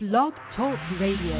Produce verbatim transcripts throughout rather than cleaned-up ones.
Blog Talk Radio.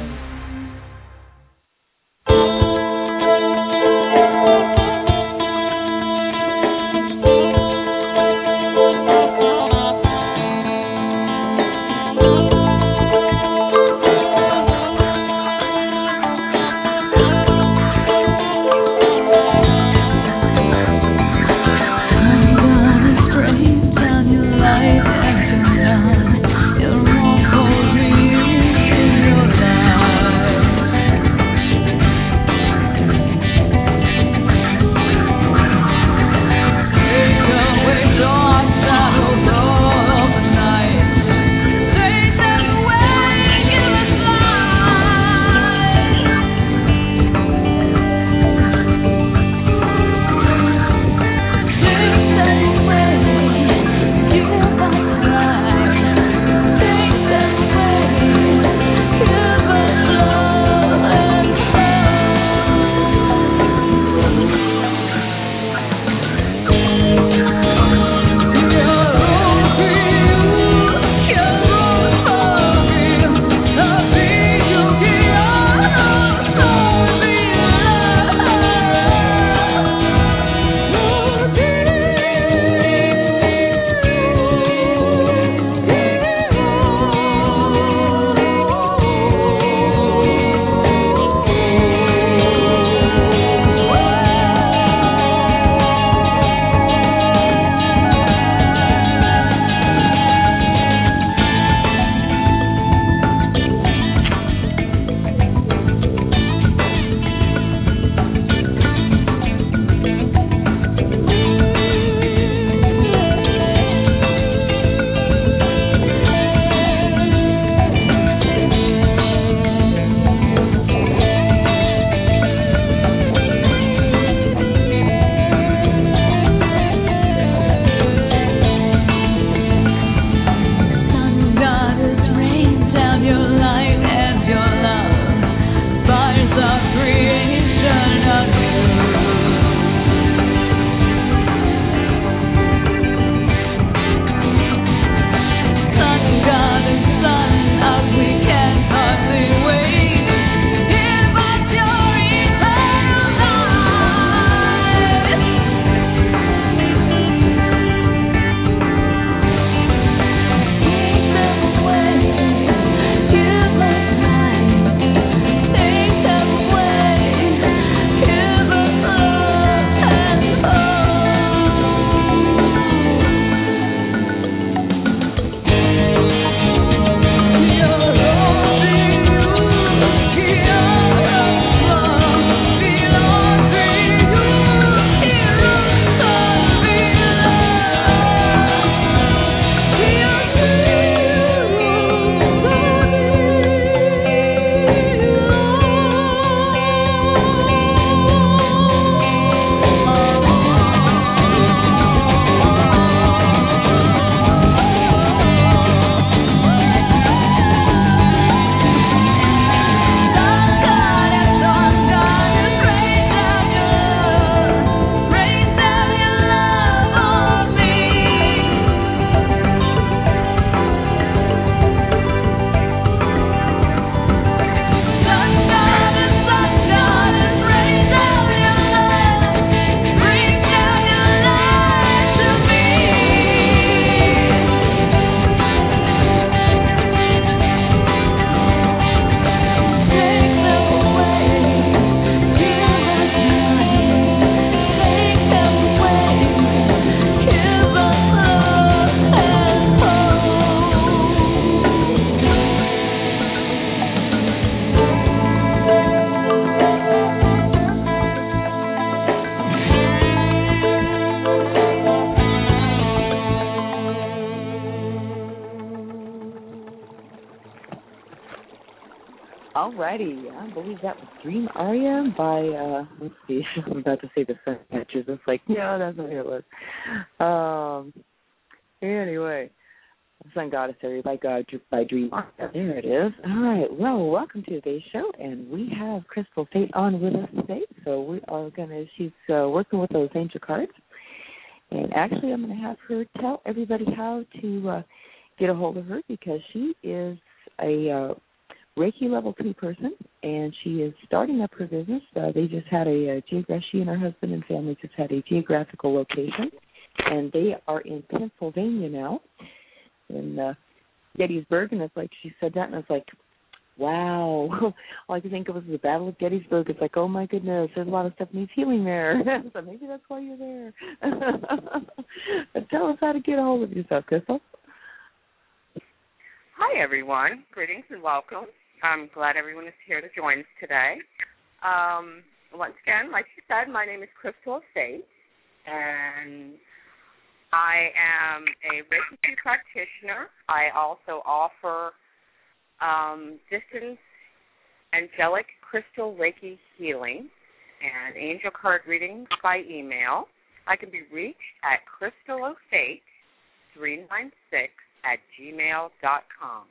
Alrighty, I believe that was Dream Aria by, uh, let's see, I'm about to say the Sun Catchers. It's like, no, that's not who it was. Um, anyway, Sun Goddess Area by, God, by Dream Aria. There it is. All right, well, welcome to today's show, and we have Crystal Fate on with us today. So we are going to, she's uh, working with those angel cards. And actually, I'm going to have her tell everybody how to uh, get a hold of her because she is a uh, Reiki level two person, and she is starting up her business. Uh, they just had a, a geograph. She and her husband and family just had a geographical location, and they are in Pennsylvania now, in uh, Gettysburg. And it's like she said that, and it's like, wow. All I could think of was the Battle of Gettysburg. It's like, oh my goodness, there's a lot of stuff needs healing there. So maybe that's why you're there. But tell us how to get a hold of yourself, Crystal. Hi, everyone. Greetings and welcome. I'm glad everyone is here to join us today. Um, once again, like you said, my name is Crystal Estate, and I am a Reiki practitioner. I also offer um, distance angelic crystal Reiki healing and angel card readings by email. I can be reached at crystalostate three nine six at gmail dot com.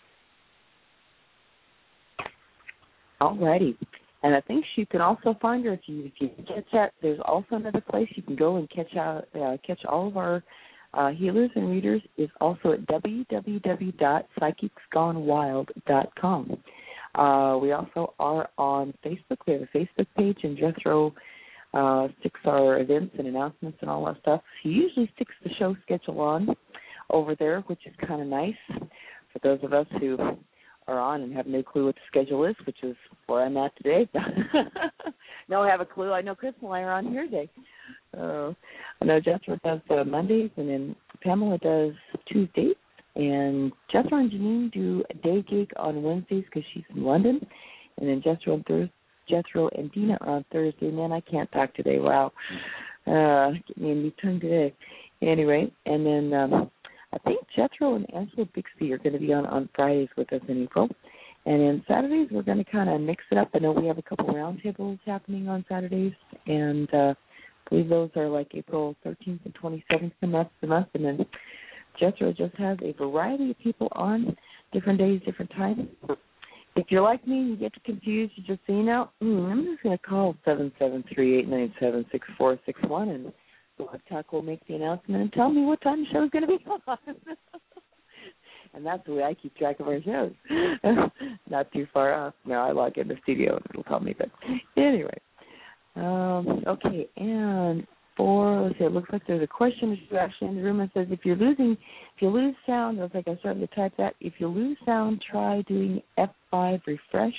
All righty. And I think you can also find her if you if you catch that. There's also another place you can go and catch out uh, catch all of our uh, healers and readers is also at w w w dot psychics gone wild dot com. Uh, we also are on Facebook. We have a Facebook page, and Jethro uh, sticks our events and announcements and all that stuff. He usually sticks the show schedule on over there, which is kind of nice for those of us who are on and have no clue what the schedule is, which is where I'm at today. No, I have a clue. I know Chris and I are on here today. Uh, I know Jethro does uh, Mondays, and then Pamela does Tuesdays, and Jethro and Janine do a day gig on Wednesdays because she's in London, and then Jethro and, Thurs- Jethro and Dina are on Thursday. Man, I can't talk today. Wow. Uh, get me a new tongue today. Anyway, and then um, I think Jethro and Angela Bixby are going to be on, on Fridays with us in April. And then Saturdays, we're going to kind of mix it up. I know we have a couple roundtables happening on Saturdays, and uh, I believe those are like April thirteenth and twenty-seventh a month. A month. And then Jethro just has a variety of people on different days, different times. If you're like me and you get confused, you just say, you know, mm, I'm just going to call seven seven three, eight nine seven, six four six one, and Blog Talk will make the announcement and tell me what time the show is going to be on. And that's the way I keep track of our shows. Not too far off. No, I log in the studio and it'll tell me. But anyway, um, okay. And for let's see, it looks like there's a question actually in the room that says if you're losing, if you lose sound, it looks like I started to type that. If you lose sound, try doing F five refresh.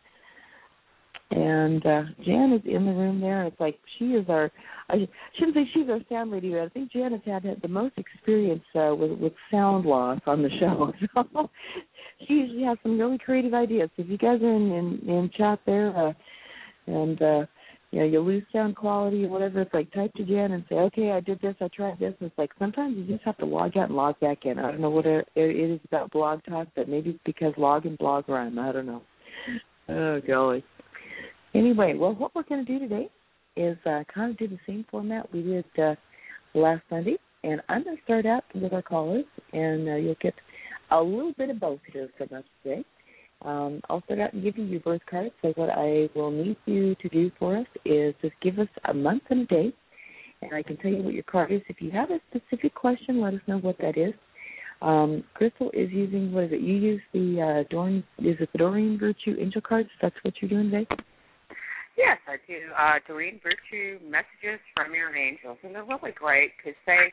And uh, Jan is in the room there. It's like she is our, I shouldn't say she's our sound lady, but I think Jan has had the most experience uh, with, with sound loss on the show. So she usually has some really creative ideas. So if you guys are in, in, in chat there uh, and, uh, you know, you lose sound quality or whatever, it's like type to Jan and say, okay, I did this, I tried this. And it's like sometimes you just have to log out and log back in. I don't know what it, it is about Blog Talk, but maybe it's because log and blog rhyme. I don't know. Oh, golly. Anyway, well, what we're going to do today is uh, kind of do the same format we did uh, last Sunday, and I'm going to start out with our callers, and uh, you'll get a little bit of both here from us today. Um, I'll start out and give you your birth card, so what I will need you to do for us is just give us a month and a day, and I can tell you what your card is. If you have a specific question, let us know what that is. Um, Crystal is using, what is it, you use the uh, Doreen, is it the Doreen Virtue Angel cards? That's what you're doing today? Yes, I do. Uh, Doreen Virtue Messages from Your Angels, and they're really great because they,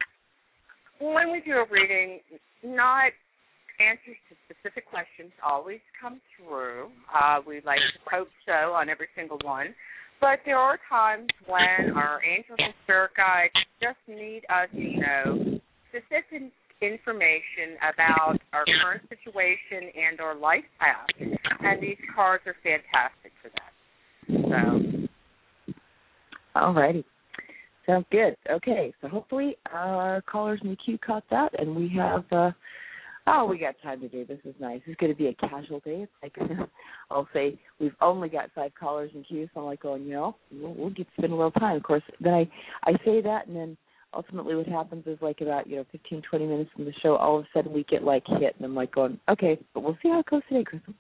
when we do a reading, not answers to specific questions always come through. Uh, we like to hope so on every single one, but there are times when our angels and spirit guides just need us to know specific information about our current situation and our life path, and these cards are fantastic for that. So, all righty. Sounds good. Okay, so hopefully our callers in the queue caught that, and we have, uh, oh, we got time today. This is nice. It's going to be a casual day. It's like, I'll say we've only got five callers in queue, so I'm like going, you know, we'll, we'll get to spend a little time. Of course, then I, I say that, and then ultimately what happens is like about, you know, fifteen, twenty minutes from the show, all of a sudden we get like hit, and I'm like going, okay, but we'll see how it goes today, Crystal.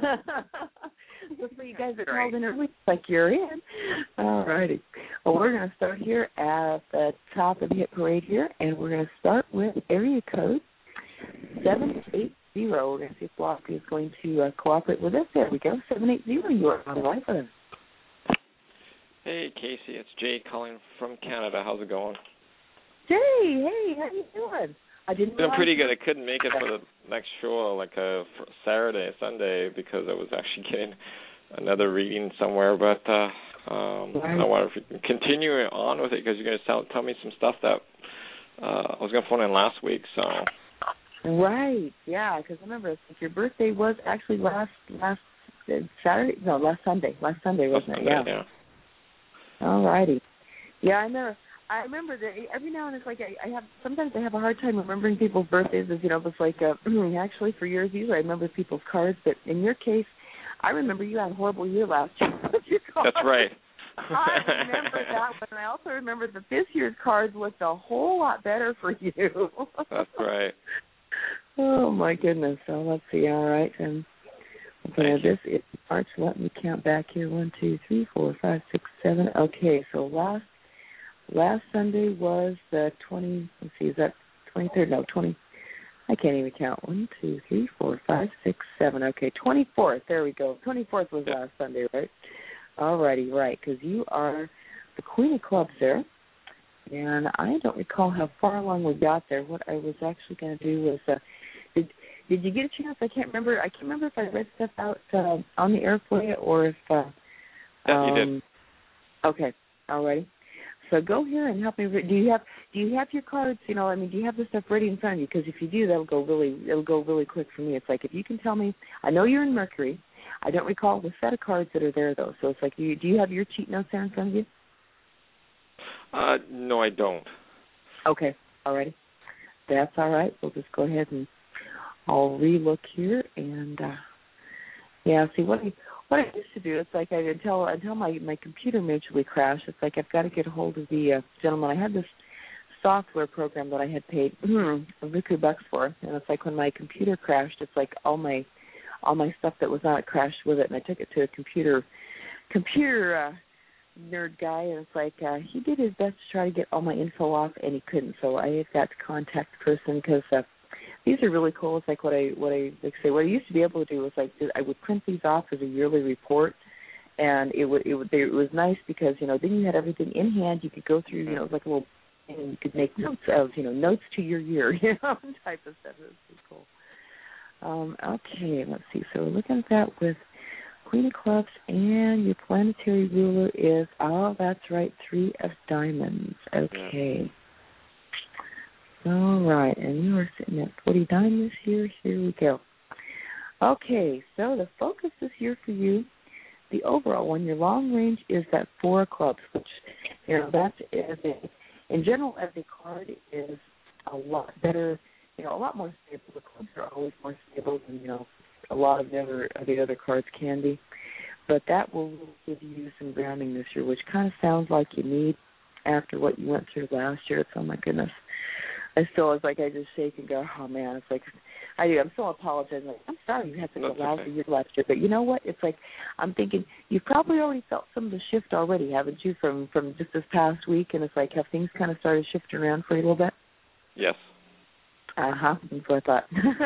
That's for you guys that called in early. It's like you're in. All righty. Well, we're going to start here at the top of the hit parade here, and we're going to start with area code seven eight zero. We're going to see if Floppy is going to uh, cooperate with us. There we go. seven eight zero, you are on the line with us. Hey, Casey, it's Jay calling from Canada. How's it going? Jay, hey, how you doing? I didn't Doing pretty good. I couldn't make it for the next show, like uh, for Saturday, Sunday, because I was actually getting another reading somewhere. But uh, um, I want to continue on with it because you're going to tell, tell me some stuff that uh, I was going to phone in last week. So. Right, yeah, because remember, your birthday was actually last last Saturday, no, last Sunday, last Sunday, wasn't last it? Sunday, yeah. yeah. All righty. Yeah, I remember. I remember that every now and then, it's like I, I have. Sometimes I have a hard time remembering people's birthdays. As you know, it's like uh, actually for years, usually I remember people's cards. But in your case, I remember you had a horrible year last year. Your cards. That's right. I remember that one, and I also remember that this year's cards looked a whole lot better for you. That's right. Oh my goodness. So let's see. All right, and okay, this is March. Let me count back here. One, two, three, four, five, six, seven. Okay, so last last Sunday was the twenty. Let's see, is that twenty third? No, twenty. I can't even count. One, two, three, four, five, six, seven. Okay, twenty fourth. There we go. Twenty fourth was yeah. last Sunday, right? All righty, right, because you are the Queen of Clubs there. And I don't recall how far along we got there. What I was actually going to do was, uh, did did you get a chance? I can't remember. I can't remember if I read stuff out uh, on the air for you or if. Uh, yeah, um, you did. Okay, all righty. So go here and help me. Re- do you have Do you have your cards? You know, I mean, do you have the stuff ready in front of you? Because if you do, that'll go really. It'll go really quick for me. It's like if you can tell me. I know you're in Mercury. I don't recall the set of cards that are there though. So it's like, you, do you have your cheat notes there in front of you? Uh, no, I don't. Okay, all righty. That's all right. We'll just go ahead and I'll re-look here and uh, yeah. See what I what I used to do. It's like I until until my my computer magically crashed. It's like I've got to get a hold of the uh, gentleman. I had this software program that I had paid a few bucks for, and it's like when my computer crashed, it's like all my all my stuff that was on it crashed with it, and I took it to a computer computer uh, nerd guy, and it's like uh, he did his best to try to get all my info off, and he couldn't. So I got to contact the person because uh, these are really cool. It's like what I what I like say. What I used to be able to do was like I would print these off as a yearly report, and it would it would it was nice because you know then you had everything in hand. You could go through you know it was like a little and you could make notes of you know notes to your year you know type of stuff. It was pretty cool. Um, okay, let's see. So we're looking at that with Queen of Clubs, and your planetary ruler is, oh, that's right, Three of Diamonds. Okay. Yeah. All right, and you are sitting at forty-nine this year. Here we go. Okay, so the focus this year for you, the overall one, your long range is that Four of Clubs, which, you know, that is, a, in general, every card is a lot better. You know, a lot more stable. The clubs are always more stable than, you know, a lot of the other, of the other cards can be. But that will give you some grounding this year, which kind of sounds like you need after what you went through last year. It's, oh, my goodness. I still, it's like I just shake and go, oh, man. It's like, I do. I'm so apologizing. Like, I'm sorry you had such a lousy year last year. But you know what? It's like, I'm thinking, you've probably already felt some of the shift already, haven't you, from, from just this past week? And it's like, have things kind of started shifting around for you a little bit? Yes. Uh-huh, that's what I thought.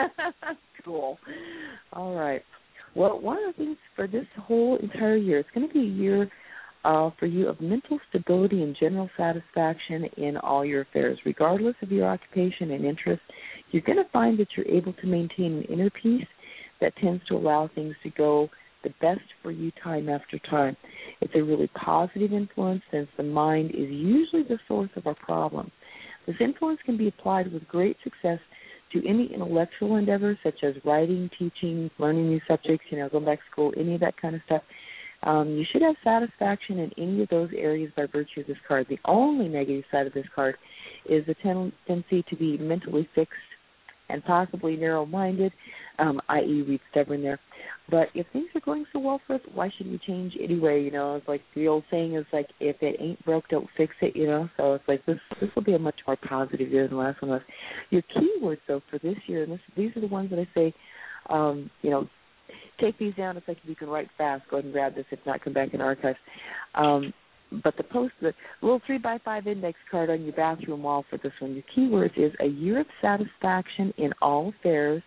Cool. All right. Well, one of the things for this whole entire year, it's going to be a year uh, for you of mental stability and general satisfaction in all your affairs. Regardless of your occupation and interest, you're going to find that you're able to maintain an inner peace that tends to allow things to go the best for you time after time. It's a really positive influence since the mind is usually the source of our problems. This influence can be applied with great success to any intellectual endeavors such as writing, teaching, learning new subjects, you know, going back to school, any of that kind of stuff. Um, you should have satisfaction in any of those areas by virtue of this card. The only negative side of this card is the tendency to be mentally fixed and possibly narrow-minded, um, that is read stubborn there. But if things are going so well for us, why should we change anyway? You know, it's like the old saying is like, if it ain't broke, don't fix it, you know. So it's like this this will be a much more positive year than the last one was. Your keywords, though, for this year, and this, these are the ones that I say, um, you know, take these down. It's like if you can write fast, go ahead and grab this. If not, come back in archives. Um, but the post, the little three by five index card on your bathroom wall for this one, your keywords is a year of satisfaction in all affairs,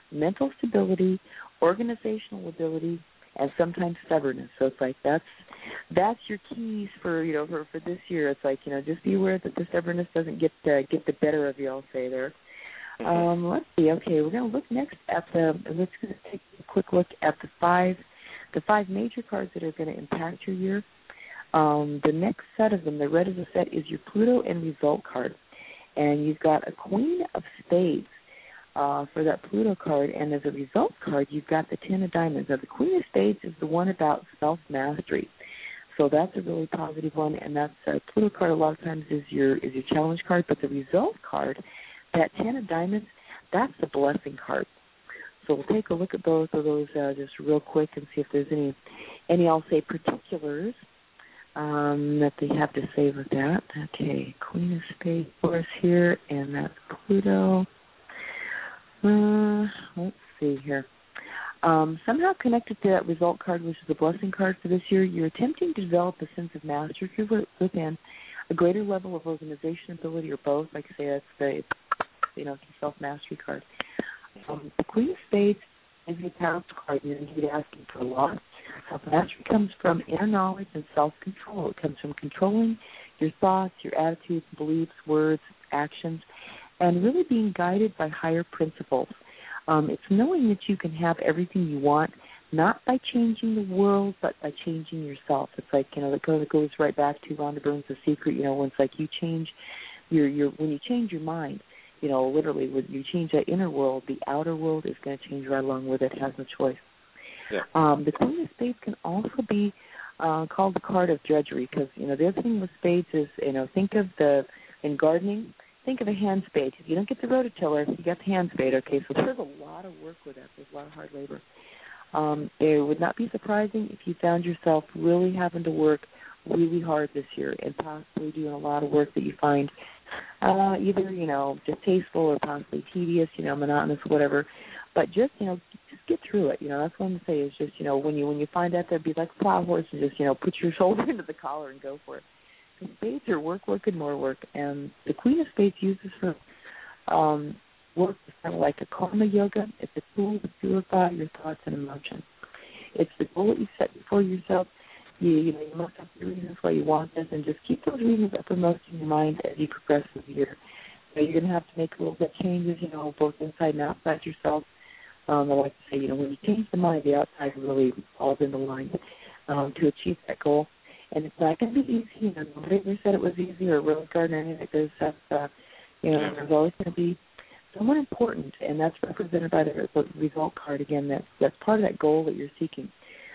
mental stability, organizational ability, and sometimes stubbornness. So it's like that's that's your keys for you know for, for this year. It's like you know just be aware that the stubbornness doesn't get uh, get the better of you. I'll say there. Mm-hmm. Um, let's see. Okay, we're going to look next at the. Let's take a quick look at the five the five major cards that are going to impact your year. Um, the next set of them, the red of the set, is your Pluto and Result card, and you've got a Queen of Spades. Uh, for that Pluto card, and as a result card, you've got the Ten of Diamonds. Now, the Queen of Spades is the one about self-mastery, so that's a really positive one, and that's uh, Pluto card a lot of times is your is your challenge card, but the result card, that Ten of Diamonds, that's the blessing card. So we'll take a look at both of those uh, just real quick and see if there's any, any I'll say, particulars um, that they have to say with that. Okay, Queen of Spades for us here, and that's Pluto. Uh, let's see here. Um, somehow connected to that result card, which is the blessing card for this year, you're attempting to develop a sense of mastery within, a greater level of organization ability, or both. Like I say, that's the you know self-mastery card. Um, the Queen of Spades is a powerful card. You're indeed asking for a lot. Self-mastery comes from inner knowledge and self-control. It comes from controlling your thoughts, your attitudes, beliefs, words, actions, and really being guided by higher principles. Um, it's knowing that you can have everything you want, not by changing the world, but by changing yourself. It's like, you know, it goes, it goes right back to Rhonda Byrne's The Secret, you know, when it's like you change your, your, when you change your mind, you know, literally, when you change that inner world, the outer world is going to change right along with it. It has no choice. Yeah. Um, the Queen of Spades can also be uh, called the card of drudgery, because, you know, the other thing with spades is, you know, think of the, in gardening, think of a hand spade. If you don't get the rototiller, you got the hand spade, okay? So there's a lot of work with that. There's a lot of hard labor. Um, it would not be surprising if you found yourself really having to work really hard this year and possibly doing a lot of work that you find uh, either, you know, distasteful or possibly tedious, you know, monotonous, whatever. But just, you know, just get through it. You know, that's what I'm going to say is just, you know, when you when you find out that, be like a plow horse and just, you know, put your shoulder into the collar and go for it. The spades are work, work, and more work, and the Queen of Spades uses her um, work is kind of like a karma yoga. It's a tool to purify your thoughts and emotions. It's the goal that you set before yourself. You, you know, you must have the reasons why you want this, and just keep those reasons uppermost in your mind as you progress through the year. So you're going to have to make a little bit of changes, you know, both inside and outside yourself. Um, I like to say, you know, when you change the mind, the outside really falls into line um, to achieve that goal. And it's not going to be easy. You know, nobody ever said it was easy or really garden or anything like this. That's, uh, you know, there's always going to be someone important, and that's represented by the, the result card. Again, that's, that's part of that goal that you're seeking.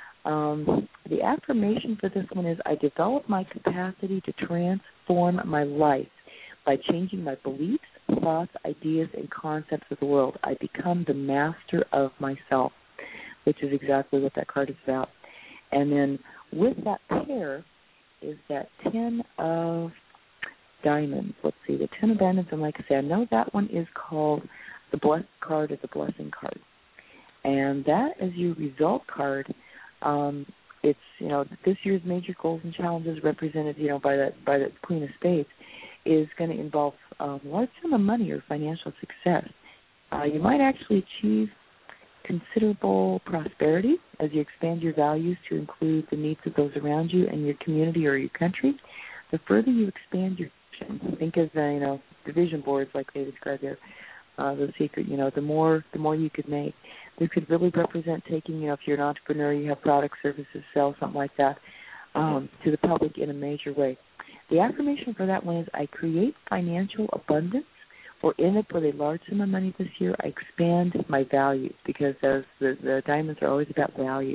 Um, the affirmation for this one is, I develop my capacity to transform my life by changing my beliefs, thoughts, ideas, and concepts of the world. I become the master of myself, which is exactly what that card is about. And then with that pair is that Ten of Diamonds. Let's see, the Ten of Diamonds, and like I said, I know that one is called the Blessed card or the Blessing card. And that is your result card. Um, it's, you know, this year's major goals and challenges represented, you know, by that by that Queen of Spades is going to involve um, a large sum of money or financial success. Uh, you might actually achieve considerable prosperity as you expand your values to include the needs of those around you and your community or your country. The further you expand your vision, think of the, you know, the vision boards like they describe there, uh, The Secret, you know, the more the more you could make. This could really represent taking, you know, if you're an entrepreneur, you have products, services, sell, something like that, um, to the public in a major way. The affirmation for that one is, I create financial abundance or end up with a large sum of money this year. I expand my values, because those, the, the diamonds are always about values.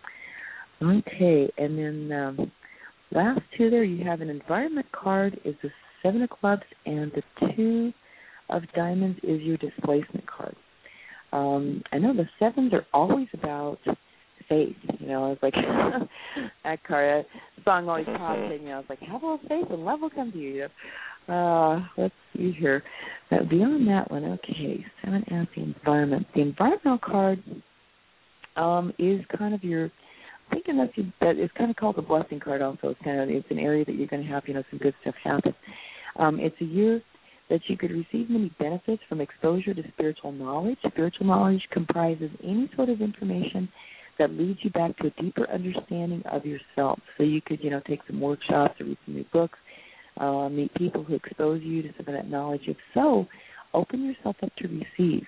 Okay, and then um, last two there, you have an environment card is the Seven of Clubs, and the Two of Diamonds is your displacement card. Um, I know the sevens are always about faith. You know, it's like that card, that song always pops in. You know, it's like, have a little faith and love will come to you. Uh, let's see here. But beyond that one, okay, seven as the environment. The environmental card um, is kind of your, I'm thinking that's your, that it's kind of called the blessing card also. It's kind of, it's an area that you're going to have, you know, some good stuff happen. Um, it's a year that you could receive many benefits from exposure to spiritual knowledge. Spiritual knowledge comprises any sort of information that leads you back to a deeper understanding of yourself. So you could, you know, take some workshops or read some new books, uh, meet people who expose you to some of that knowledge. If so, open yourself up to receive.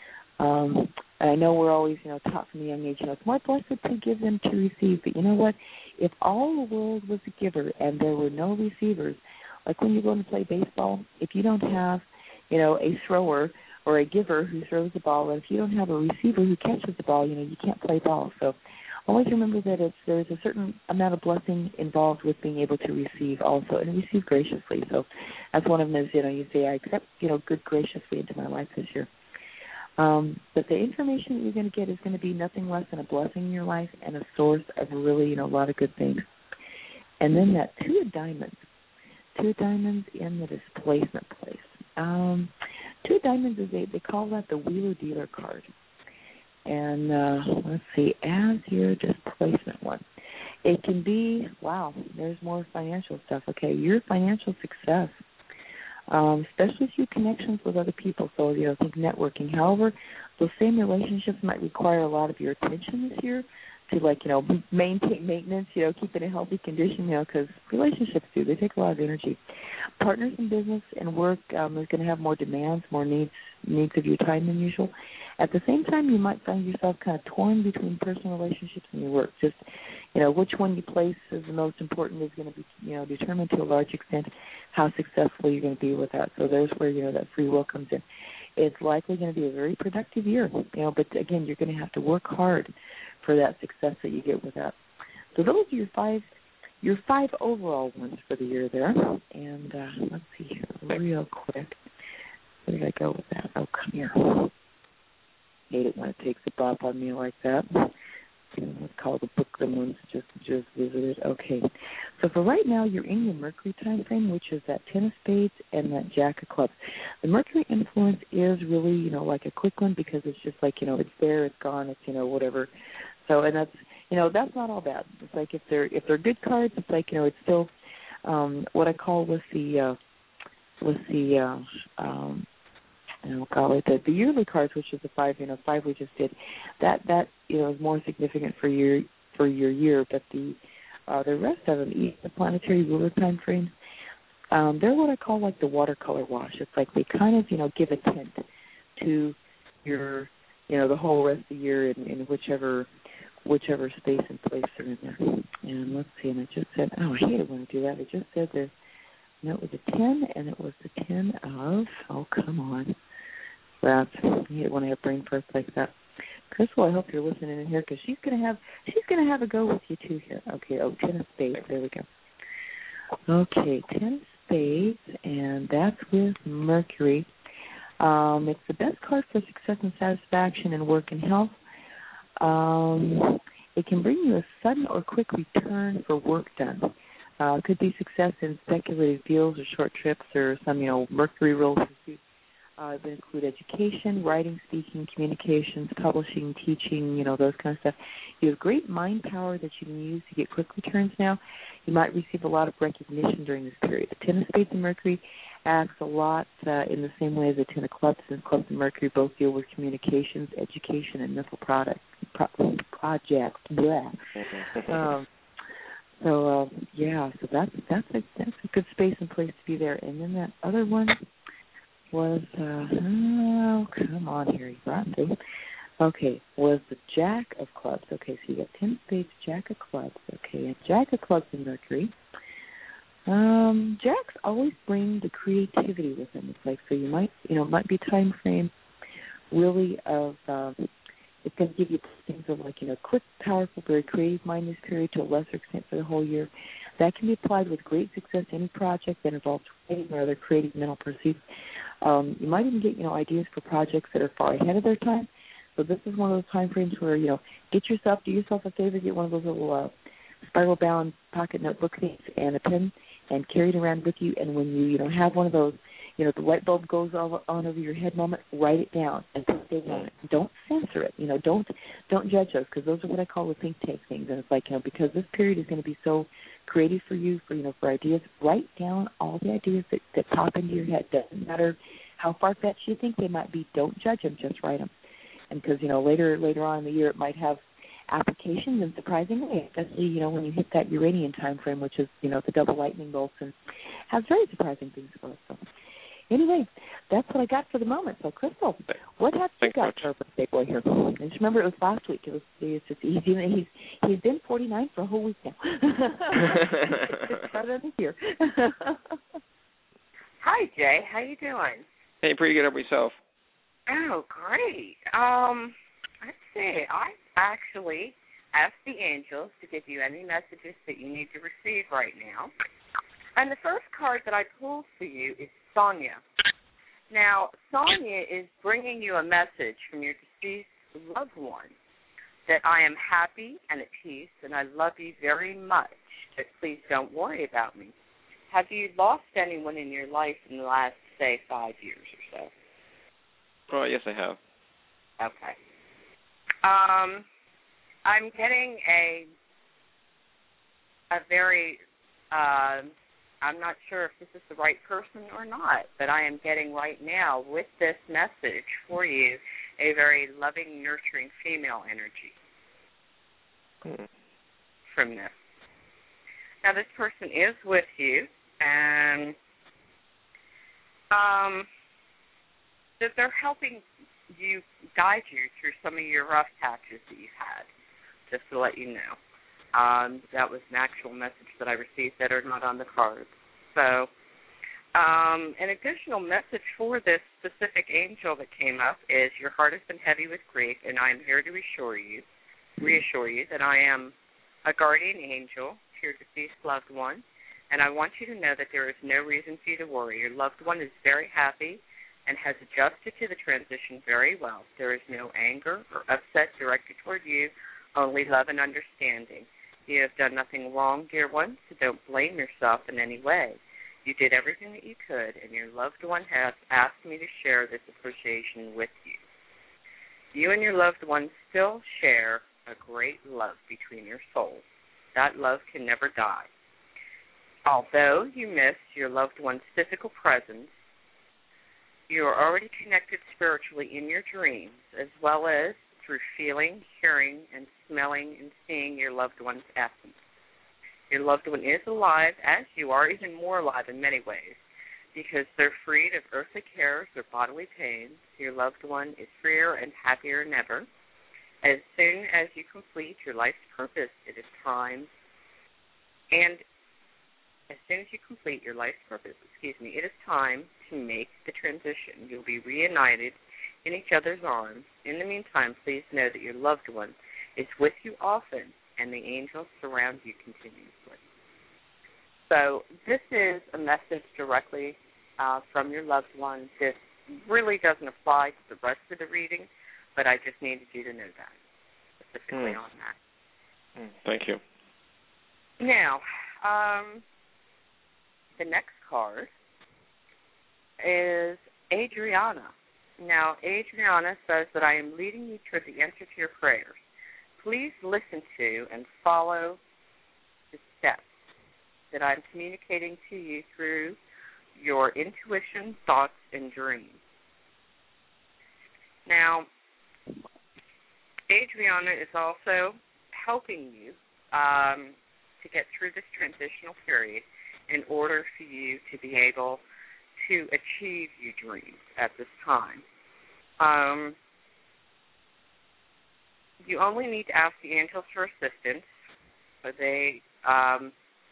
Um, and I know we're always, you know, taught from a young age, you know, it's more blessed to give than to receive. But you know what? If all the world was a giver and there were no receivers, like when you go and play baseball, if you don't have, you know, a thrower or a giver who throws the ball, and if you don't have a receiver who catches the ball, you know, you can't play ball. So always remember that it's, there's a certain amount of blessing involved with being able to receive also, and receive graciously. So that's one of them is, you know, you say, I accept, you know, good graciously into my life this year. Um, but the information that you're going to get is going to be nothing less than a blessing in your life and a source of really, you know, a lot of good things. And then that two of diamonds, two of diamonds in the displacement place. Um, two of diamonds is a, they call that the wheeler dealer card. And uh, let's see, as your displacement one, it can be, wow, there's more financial stuff. Okay, your financial success. Um, especially through connections with other people. So, you know, think networking. However, those same relationships might require a lot of your attention this year to, like, you know, maintain maintenance, you know, keep it in healthy condition, you know, because relationships do. They take a lot of energy. Partners in business and work um, is going to have more demands, more needs needs of your time than usual. At the same time, you might find yourself kind of torn between personal relationships and your work. Just, you know, which one you place as the most important is going to be, you know, determined to a large extent how successful you're going to be with that. So there's where, you know, that free will comes in. It's likely going to be a very productive year, you know, but again, you're going to have to work hard for that success that you get with that. So those are your five, your five overall ones for the year there. And uh, let's see here real quick. Where did I go with that? Oh, come here. Hate it when it takes a bop on me like that. Let's call the book the ones just just visited. Okay. So for right now, you're in your Mercury time frame, which is that Ten of Spades and that Jack of Clubs. The Mercury influence is really, you know, like a quick one because it's just like, you know, it's there, it's gone, it's, you know, whatever. So, and that's, you know, that's not all bad. It's like if they're if they're good cards, it's like, you know, it's still um, what I call with the uh, with the uh, um, I'll call it the, the yearly cards, which is the five, you know, five we just did. That that you know is more significant for your for your year, but the uh, the rest of them, even the planetary ruler time frames, um, they're what I call like the watercolor wash. It's like they kind of, you know, give a tint to your, you know, the whole rest of the year in, in whichever whichever space and place they're in there. And let's see, and it just said, oh, I hate it when I do that. It just said that, and it was a ten, and it was the ten of, oh, come on. That's, I hate it when I have brain farts like that. Crystal, I hope you're listening in here because she's gonna have she's gonna have a go with you too here. Okay, oh, ten of spades. There we go. Okay, ten of spades, and that's with Mercury. Um, it's the best card for success and satisfaction in work and health. Um, it can bring you a sudden or quick return for work done. Uh, it could be success in speculative deals or short trips or some, you know, Mercury roles pursuits. Uh, that include education, writing, speaking, communications, publishing, teaching, you know, those kind of stuff. You have great mind power that you can use to get quick returns now. You might receive a lot of recognition during this period. The Ten of Spades and Mercury acts a lot uh, in the same way as the Ten of Clubs, and Clubs and Mercury both deal with communications, education, and mental product, pro- projects. um, so, uh, yeah, so that's, that's, a, that's a good space and place to be there. And then that other one was, uh, oh, come on here, you brought me. Okay, was the Jack of Clubs. Okay, so you got ten spades, Jack of Clubs. Okay, and Jack of Clubs and Mercury. Um, Jacks always bring the creativity with them. It's like, so you might, you know, it might be a time frame really of, uh, it's going to give you things of like, you know, quick, powerful, very creative mind this period to a lesser extent for the whole year. That can be applied with great success to any project that involves writing or other creative mental pursuits. Um, you might even get, you know, ideas for projects that are far ahead of their time. So this is one of those time frames where, you know, get yourself, do yourself a favor, get one of those little uh, spiral-bound pocket notebook things and a pen and carry it around with you. And when you, you know, have one of those, you know, the light bulb goes on, on over your head moment, write it down and stay on it. Don't censor it. You know, don't don't judge those, because those are what I call the think tank things. And it's like, you know, because this period is going to be so creative for you, for, you know, for ideas, write down all the ideas that, that pop into your head. Doesn't matter how far-fetched you think they might be. Don't judge them. Just write them. And because, you know, later later on in the year it might have applications in surprising ways, especially, you know, when you hit that Uranian time frame, which is, you know, the double lightning bolts, and has very surprising things for us. So anyway, that's what I got for the moment. So, Crystal, what have you got for our birthday boy here? And just remember, it was last week. It was it's just easy. He's he's been forty-nine for a whole week now. It's better than here. Hi, Jay. How you doing? Hey, pretty good. How about yourself? Oh, great. Um, let's see. I actually asked the angels to give you any messages that you need to receive right now. And the first card that I pulled for you is Sonia. Now, Sonia is bringing you a message from your deceased loved one that I am happy and at peace and I love you very much, but please don't worry about me. Have you lost anyone in your life in the last, say, five years or so? Oh, yes, I have. Okay. Um, I'm getting a a very, uh, I'm not sure if this is the right person or not, but I am getting right now with this message for you a very loving, nurturing female energy hmm. from this. Now, this person is with you, and um, that they're helping you, guide you through some of your rough patches that you've had, just to let you know. Um, that was an actual message that I received that are not on the cards. So um, an additional message for this specific angel that came up is your heart has been heavy with grief, and I am here to reassure you, reassure you that I am a guardian angel to your deceased loved one, and I want you to know that there is no reason for you to worry. Your loved one is very happy and has adjusted to the transition very well. There is no anger or upset directed toward you, only love and understanding. You have done nothing wrong, dear one, so don't blame yourself in any way. You did everything that you could, and your loved one has asked me to share this appreciation with you. You and your loved one still share a great love between your souls. That love can never die. Although you miss your loved one's physical presence, you are already connected spiritually in your dreams, as well as through feeling, hearing, and smelling and seeing your loved one's essence. Your loved one is alive, as you are, even more alive in many ways, because they're freed of earthly cares or bodily pains. Your loved one is freer and happier than ever. As soon as you complete your life's purpose, it is time, and as soon as you complete your life's purpose, excuse me, it is time to make the transition. You'll be reunited in each other's arms. In the meantime, please know that your loved one is with you often, and the angels surround you continuously. So this is a message directly uh, from your loved one. This really doesn't apply to the rest of the reading, but I just needed you to know that, specifically mm. on that. Mm, thank you. Now, um, the next card is Adriana. Now, Adriana says that I am leading you toward the answer to your prayers. Please listen to and follow the steps that I'm communicating to you through your intuition, thoughts, and dreams. Now, Adriana is also helping you um, to get through this transitional period in order for you to be able to achieve your dreams at this time. Um, you only need to ask the angels for assistance, but they um,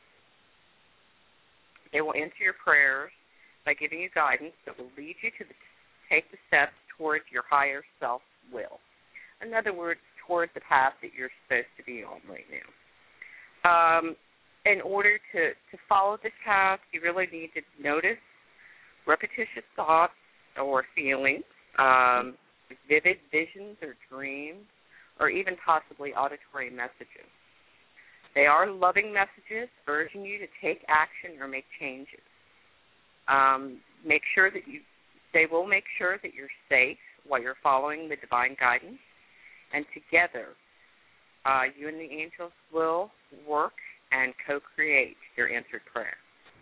they will answer your prayers by giving you guidance that will lead you to the, take the steps towards your higher self-will. In other words, towards the path that you're supposed to be on right now. Um, in order to, to follow this path, you really need to notice repetitious thoughts or feelings, um, vivid visions or dreams, or even possibly auditory messages. They are loving messages urging you to take action or make changes. Um, make sure that you, they will make sure that you're safe while you're following the divine guidance. And together, uh, you and the angels will work and co-create your answered prayer.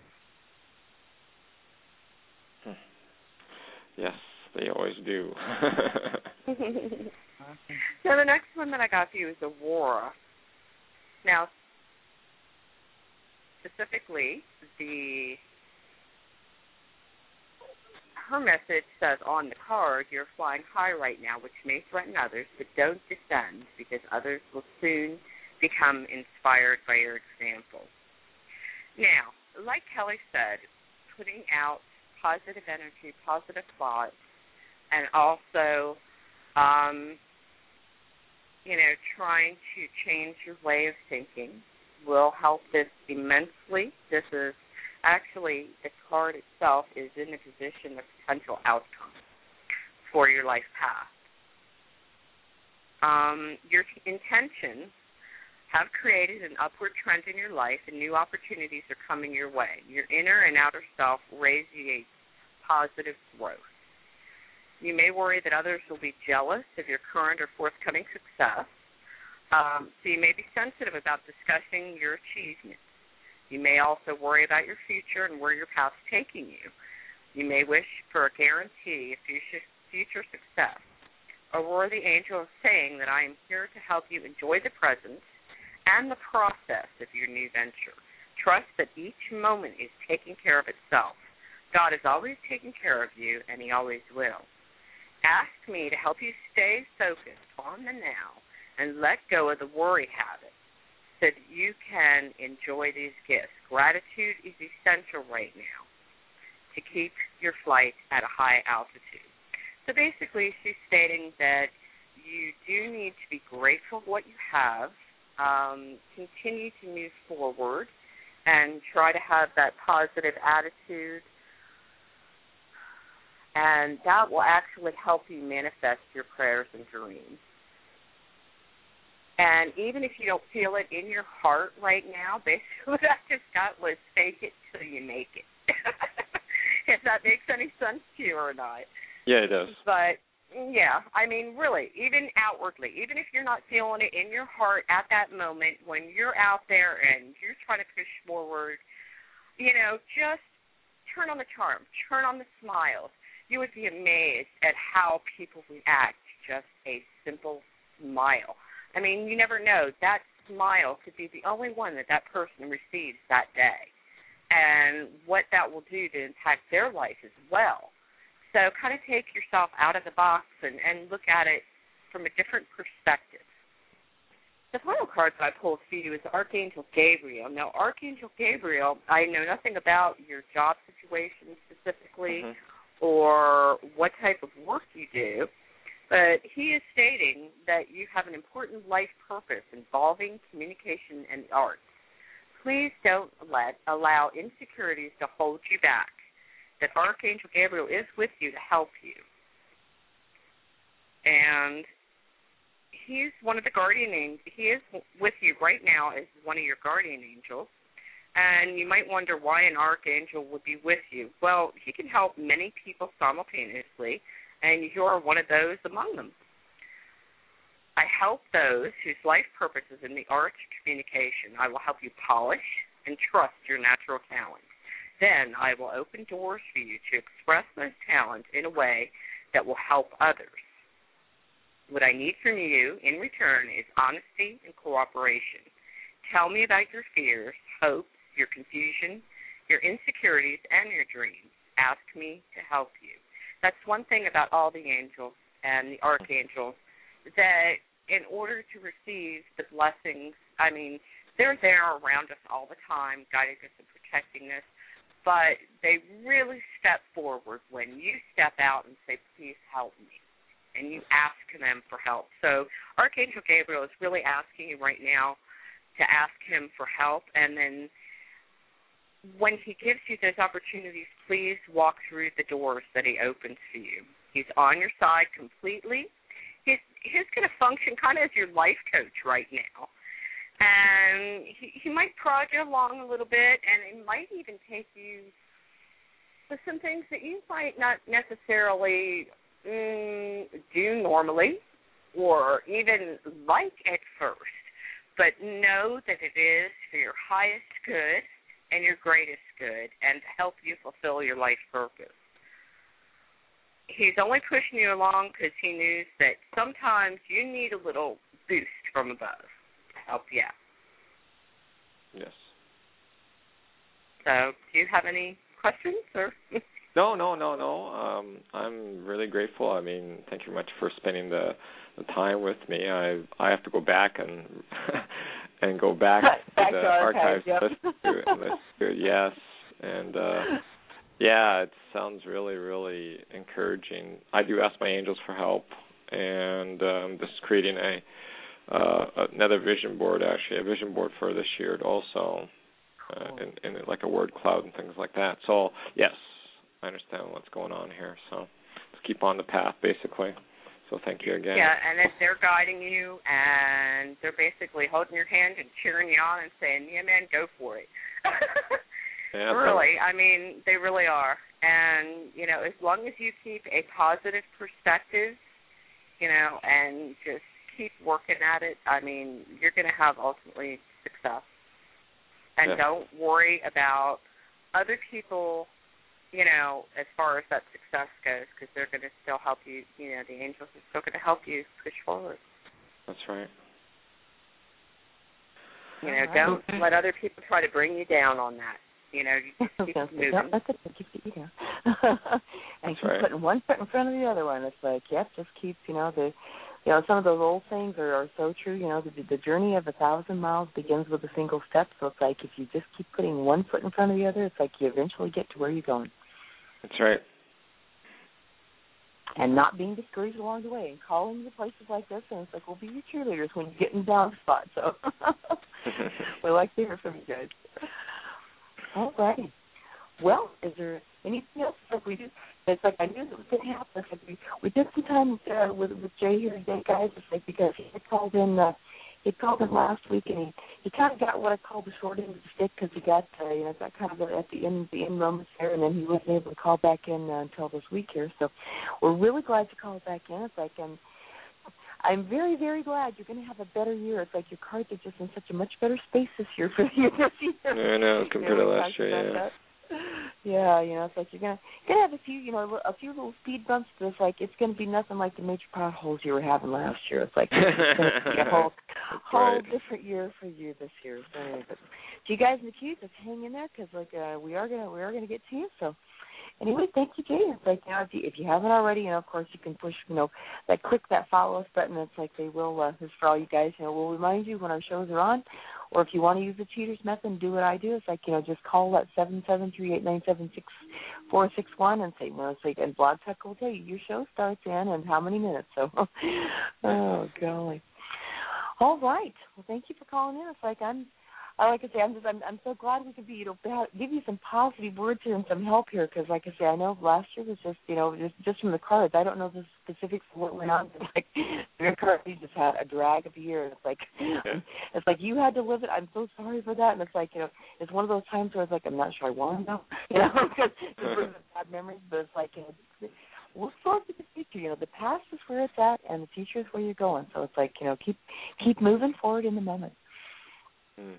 Yes, they always do. Now, the next one that I got for you is Aurora. Now, specifically, the her message says on the card, you're flying high right now, which may threaten others, but don't descend because others will soon become inspired by your example. Now, like Kelly said, putting out positive energy, positive thoughts, and also, um, you know, trying to change your way of thinking will help this immensely. This is actually, the card itself is in the position of potential outcome for your life path. Um, your intentions have created an upward trend in your life, and new opportunities are coming your way. Your inner and outer self radiates positive growth. You may worry that others will be jealous of your current or forthcoming success, um, so you may be sensitive about discussing your achievements. You may also worry about your future and where your path's taking you. You may wish for a guarantee of future, future success. Aurora the angel is saying that I am here to help you enjoy the present and the process of your new venture. Trust that each moment is taking care of itself. God is always taking care of you, and he always will. Ask me to help you stay focused on the now and let go of the worry habit, so that you can enjoy these gifts. Gratitude is essential right now to keep your flight at a high altitude. So basically, she's stating that you do need to be grateful for what you have, um, continue to move forward, and try to have that positive attitude, and that will actually help you manifest your prayers and dreams. And even if you don't feel it in your heart right now, basically what I just got was fake it till you make it. If that makes any sense to you or not. Yeah, it does. But, yeah, I mean, really, even outwardly, even if you're not feeling it in your heart at that moment, when you're out there and you're trying to push forward, you know, just turn on the charm, turn on the smiles. You would be amazed at how people react to just a simple smile. I mean, you never know. That smile could be the only one that that person receives that day, and what that will do to impact their life as well. So kind of take yourself out of the box and, and look at it from a different perspective. The final card that I pulled for you is Archangel Gabriel. Now, Archangel Gabriel, I know nothing about your job situation specifically, mm-hmm. or what type of work you do, but he is stating that you have an important life purpose involving communication and the arts. Please don't let allow insecurities to hold you back. That Archangel Gabriel is with you to help you. And he's one of the guardian angels. He is with you right now as one of your guardian angels. And you might wonder why an archangel would be with you. Well, he can help many people simultaneously, and you're one of those among them. I help those whose life purpose is in the arts of communication. I will help you polish and trust your natural talents. Then I will open doors for you to express those talents in a way that will help others. What I need from you in return is honesty and cooperation. Tell me about your fears, hopes, your confusion, your insecurities, and your dreams. Ask me to help you. That's one thing about all the angels and the archangels, that in order to receive the blessings, I mean, they're there around us all the time, guiding us and protecting us, but they really step forward when you step out and say, please help me, and you ask them for help. So Archangel Gabriel is really asking you right now to ask him for help, and then when he gives you those opportunities, please walk through the doors that he opens for you. He's on your side completely. He's, he's going to function kind of as your life coach right now. And he, he might prod you along a little bit, and it might even take you with some things that you might not necessarily mm, do normally or even like at first, but know that it is for your highest good and your greatest good and to help you fulfill your life purpose. He's only pushing you along because he knows that sometimes you need a little boost from above to help you out. Yes. So, do you have any questions? Or No, no, no, no. Um, I'm really grateful. I mean, thank you very much for spending the, the time with me. I I have to go back and and go back, back to the to archives. Yep. listen to it and listen to it. Yes, and uh, yeah, it sounds really, really encouraging. I do ask my angels for help, and um, just creating a uh, another vision board, actually, a vision board for this year also. Uh, and, and like a word cloud and things like that. So, yes, I understand what's going on here. So let's keep on the path, basically. So thank you again. Yeah, and if they're guiding you and they're basically holding your hand and cheering you on and saying, yeah, man, go for it. Yeah, really, I mean, they really are. And, you know, as long as you keep a positive perspective, you know, and just keep working at it, I mean, you're going to have ultimately success. And yeah. don't worry about other people, you know, as far as that success goes, because they're going to still help you. You know, the angels are still going to help you push forward. That's right. You know, don't let other people try to bring you down on that. You know, you just keep moving. Don't let them keep you down. And That's keep right. putting one foot in front of the other one. It's like, yep, just keep, you know, the, you know, some of those old things are, are so true. You know, the, the journey of a thousand miles begins with a single step. So it's like if you just keep putting one foot in front of the other, it's like you eventually get to where you're going. That's right. And not being discouraged along the way and calling the places like this, and it's like, we'll be your cheerleaders when you get in down spot. So we like to hear from you guys. All righty. Well, is there anything else like we do? It's like I knew that was going to happen. It's like we, we did some time uh, with with Jay here today, guys. It's like because he had called in, uh, he called in last week, and he, he kind of got what I call the short end of the stick because he got uh, you know got kind of at the end the end moments there, and then he wasn't able to call back in uh, until this week here. So we're really glad to call back in. It's like and. I'm very, very glad you're going to have a better year. It's like your cards are just in such a much better space this year for you this year. I know, compared you know, to last year, yeah. That. Yeah, you know, it's like you're going to gonna have a few, you know, a few little speed bumps, but it's like it's going to be nothing like the major potholes you were having last year. It's like it's going to be a whole, whole right. different year for you this year. So anyway, but to you guys in the queue, just hang in there because like uh, we are going to we are going to get to you. So. Anyway, thank you, Jay. It's like, you know, if you, if you haven't already, you know, of course you can push, you know, that click that follow us button. It's like they will, uh, this for all you guys, you know, we'll remind you when our shows are on. Or if you want to use the cheaters method and do what I do, it's like, you know, just call that seven seven three eight nine seven six four six one and say, well, it's like, and Blog Talk will tell you your show starts in and how many minutes. So, oh, golly. All right. Well, thank you for calling in. It's like I'm, I like I say, I'm just I'm I'm so glad we could be, you know, give you some positive words here and some help here because, like I say, I know last year was just, you know, just just from the cards. I don't know the specifics of what went on, but like your cards, you just had a drag of a year. And it's like yeah. It's like you had to live it. I'm so sorry for that. And it's like, you know, it's one of those times where it's like I'm not sure I want to know, you know, because it brings up bad memories. But it's like, you know, look forward to the future. You know, the past is where it's at, and the future is where you're going. So it's like, you know, keep keep moving forward in the moment. Mm.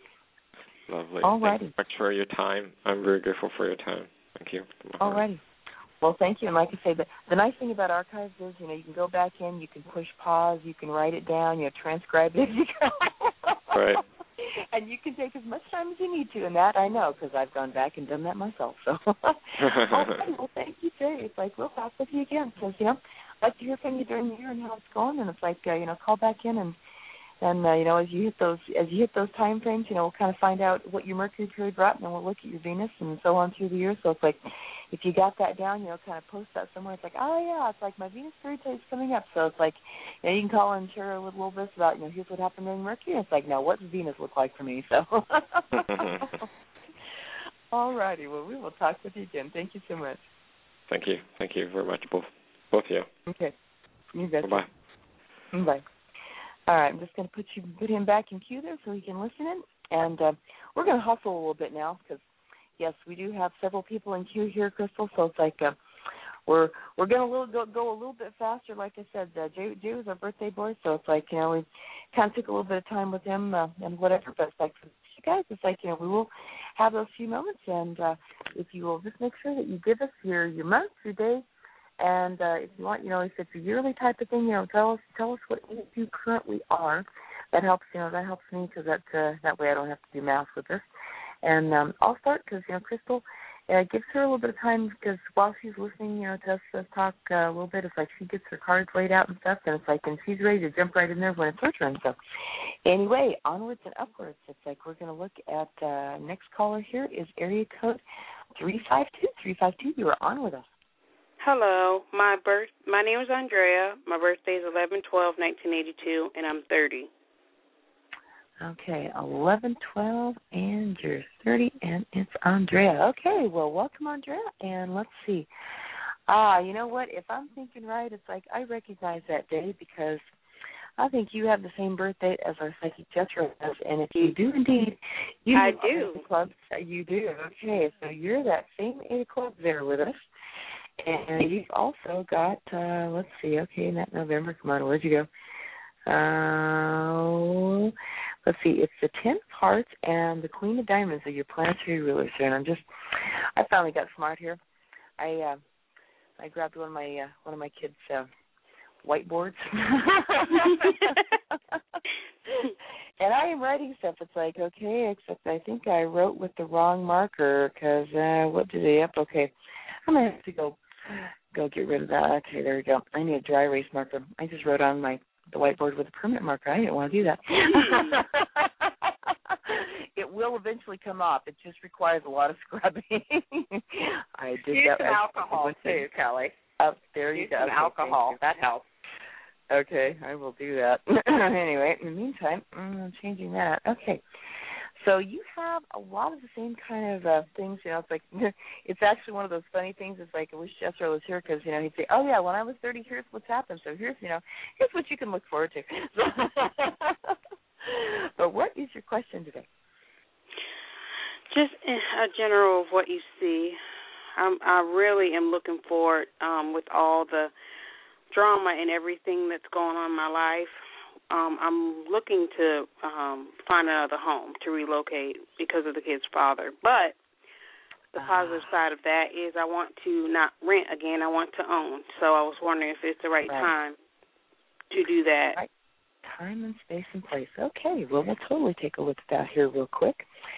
Lovely. All righty. Thank you much for your time. I'm very grateful for your time. Thank you. All righty. Well, thank you. And like I say, the, the nice thing about archives is, you know, you can go back in, you can push pause, you can write it down, you know, transcribe it if you can. Right. And you can take as much time as you need to, and that I know because I've gone back and done that myself. So, all right. Well, thank you, Jay. It's like we'll talk with you again because, you know, I'd like to hear from you during the year and how it's going, and it's like, uh, you know, call back in and And uh, you know, as you hit those, as you hit those time frames, you know, we'll kind of find out what your Mercury period brought, and then we'll look at your Venus, and so on through the year. So it's like, if you got that down, you know, kind of post that somewhere. It's like, oh yeah, it's like my Venus period is coming up. So it's like, you know, you can call and share a little, little bit about, you know, here's what happened during Mercury. And it's like, now what does Venus look like for me? So, all righty. Well, we will talk with you again. Thank you so much. Thank you. Thank you very much, both, both of you. Okay. You bet. Bye. Bye. All right, I'm just going to put you put him back in queue there so he can listen in, and uh, we're going to hustle a little bit now because, yes, we do have several people in queue here, Crystal. So it's like uh, we're we're gonna little, go go a little bit faster. Like I said, uh, Jay, Jay was our birthday boy, so it's like you know we kind of took a little bit of time with him uh, and whatever. But it's like for you guys, it's like you know we will have those few moments, and uh, if you will just make sure that you give us your your month, your day. And uh, if you want, you know, if it's a yearly type of thing, you know, tell us tell us what age you currently are. That helps, you know, that helps me because that uh, that way I don't have to do math with this. And um, I'll start because you know, Crystal, uh, gives her a little bit of time because while she's listening, you know, to us, us talk uh, a little bit, it's like she gets her cards laid out and stuff, and it's like, and she's ready to jump right in there when it's her turn. So, anyway, onwards and upwards. It's like we're going to look at uh, next caller here is area code three five two. three five two, you are on with us. Hello, my birth. My name is Andrea. My birthday is eleven twelve nineteen eighty-two, and I'm thirty. Okay, eleven twelve, and you're thirty, and it's Andrea. Okay, well, welcome, Andrea, and let's see. Ah, you know what? If I'm thinking right, it's like I recognize that day because I think you have the same birthday as our psychic Jethro does, and if you do indeed, you I do. do. The club, you do. Okay, so you're that same eight o'clock there with us. And you've also got, uh, let's see, okay, not November. Come on, where'd you go? Uh, let's see, it's the Ten of Hearts and the Queen of Diamonds are your planetary rulers here. And I'm just, I finally got smart here. I uh, I grabbed one of my uh, one of my kids' uh, whiteboards. And I am writing stuff. It's like, okay, except I think I wrote with the wrong marker because uh, what did I, yep, okay. I'm going to have to go go get rid of that. Okay, there we go. I need a dry erase marker. I just wrote on my the whiteboard with a permanent marker. I didn't want to do that. It will eventually come off. It just requires a lot of scrubbing. I did Use that. some alcohol, too, Kelly. Up there you Use go. some alcohol. That helps. Okay, I will do that. Anyway, in the meantime, I'm changing that. Okay. So you have a lot of the same kind of uh, things, you know, it's like, it's actually one of those funny things. It's like, I wish Jethro was here because, you know, he'd say, oh, yeah, when I was thirty, here's what's happened. So here's, you know, here's what you can look forward to. But what is your question today? Just a general of what you see. I'm, I really am looking forward um, with all the drama and everything that's going on in my life. Um, I'm looking to um, find another home to relocate because of the kid's father. But the positive uh, side of that is I want to not rent again. I want to own. So I was wondering if it's the right, right. time to do that. Right. Time and space and place. Okay. Well, we'll totally take a look at that here real quick.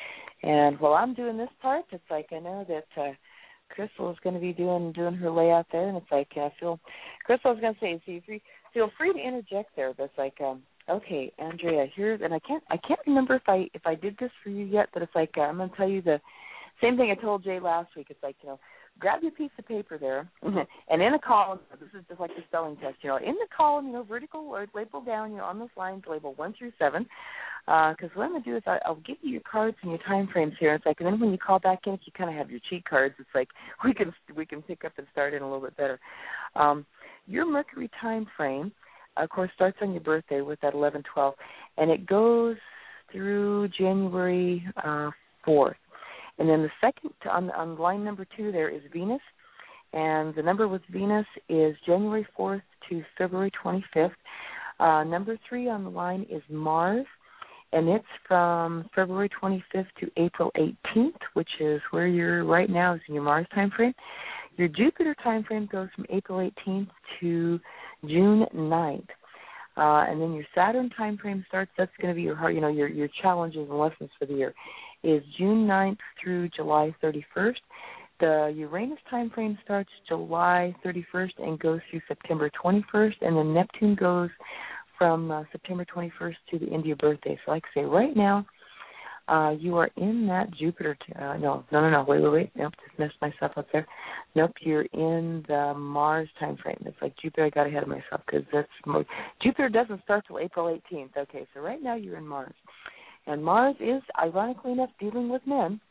And while I'm doing this part, it's like I know that uh, Crystal is going to be doing doing her layout there, and it's like I feel Crystal is going to say, see, free, feel free to interject there. But it's like, um, okay, Andrea, here, and I can't I can't remember if I if I did this for you yet, but it's like uh, I'm going to tell you the same thing I told Jay last week. It's like, you know, grab your piece of paper there, and in a column, this is just like the spelling test, you know, in the column, you know, vertical or label down, you know, on those lines, label one through seven. Because uh, what I'm going to do is I, I'll give you your cards and your time frames here. It's like, and then when you call back in, if you kind of have your cheat cards, it's like we can we can pick up and start in a little bit better. Um, your Mercury time frame, of course, starts on your birthday with that eleven twelve, and it goes through January uh, fourth. And then the second, on, on line number two there is Venus, and the number with Venus is January fourth to February twenty-fifth. Uh, number three on the line is Mars, and it's from February twenty-fifth to April eighteenth, which is where you're right now is in your Mars time frame. Your Jupiter time frame goes from April eighteenth to June ninth. Uh, and then your Saturn time frame starts, that's going to be your, you know, your, your challenges and lessons for the year, is June ninth through July thirty-first. The Uranus time frame starts July thirty-first and goes through September twenty-first, and then Neptune goes from uh, September twenty-first to the end of your birthday. So like I say, right now, uh, you are in that Jupiter, t- uh, no, no, no, no, wait, wait, wait, nope, just messed myself up there. Nope, you're in the Mars time frame. It's like Jupiter, I got ahead of myself because that's, more, Jupiter doesn't start till April eighteenth. Okay, so right now you're in Mars. And Mars is, ironically enough, dealing with men.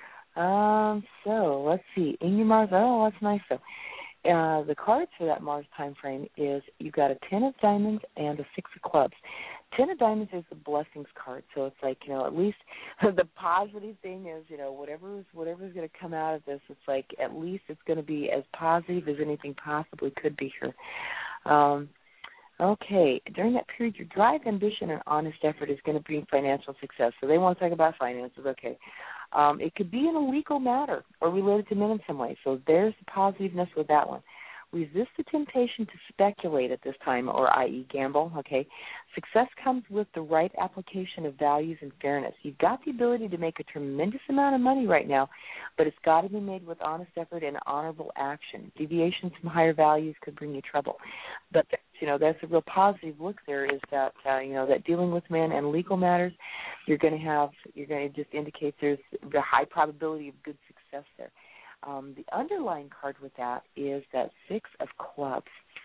Um, so let's see, in your Mars, oh, that's nice though. Uh, the cards for that Mars time frame is you've got a ten of diamonds and a six of clubs. Ten of Diamonds is the blessings card, so it's like, you know, at least the positive thing is, you know, whatever's whatever's going to come out of this, it's like at least it's going to be as positive as anything possibly could be here. Um, okay, during that period, your drive, ambition, and honest effort is going to bring financial success. So they want to talk about finances, okay. Um, it could be in a legal matter or related to men in some way, so there's the positiveness with that one. Resist the temptation to speculate at this time, or that is gamble, okay? Success comes with the right application of values and fairness. You've got the ability to make a tremendous amount of money right now, but it's got to be made with honest effort and honorable action. Deviations from higher values could bring you trouble. But, you know, that's a real positive look there is that, uh, you know, that dealing with men and legal matters, you're going to have, you're going to just indicate there's a high probability of good success there. Um, the underlying card with that is that Six of Clubs,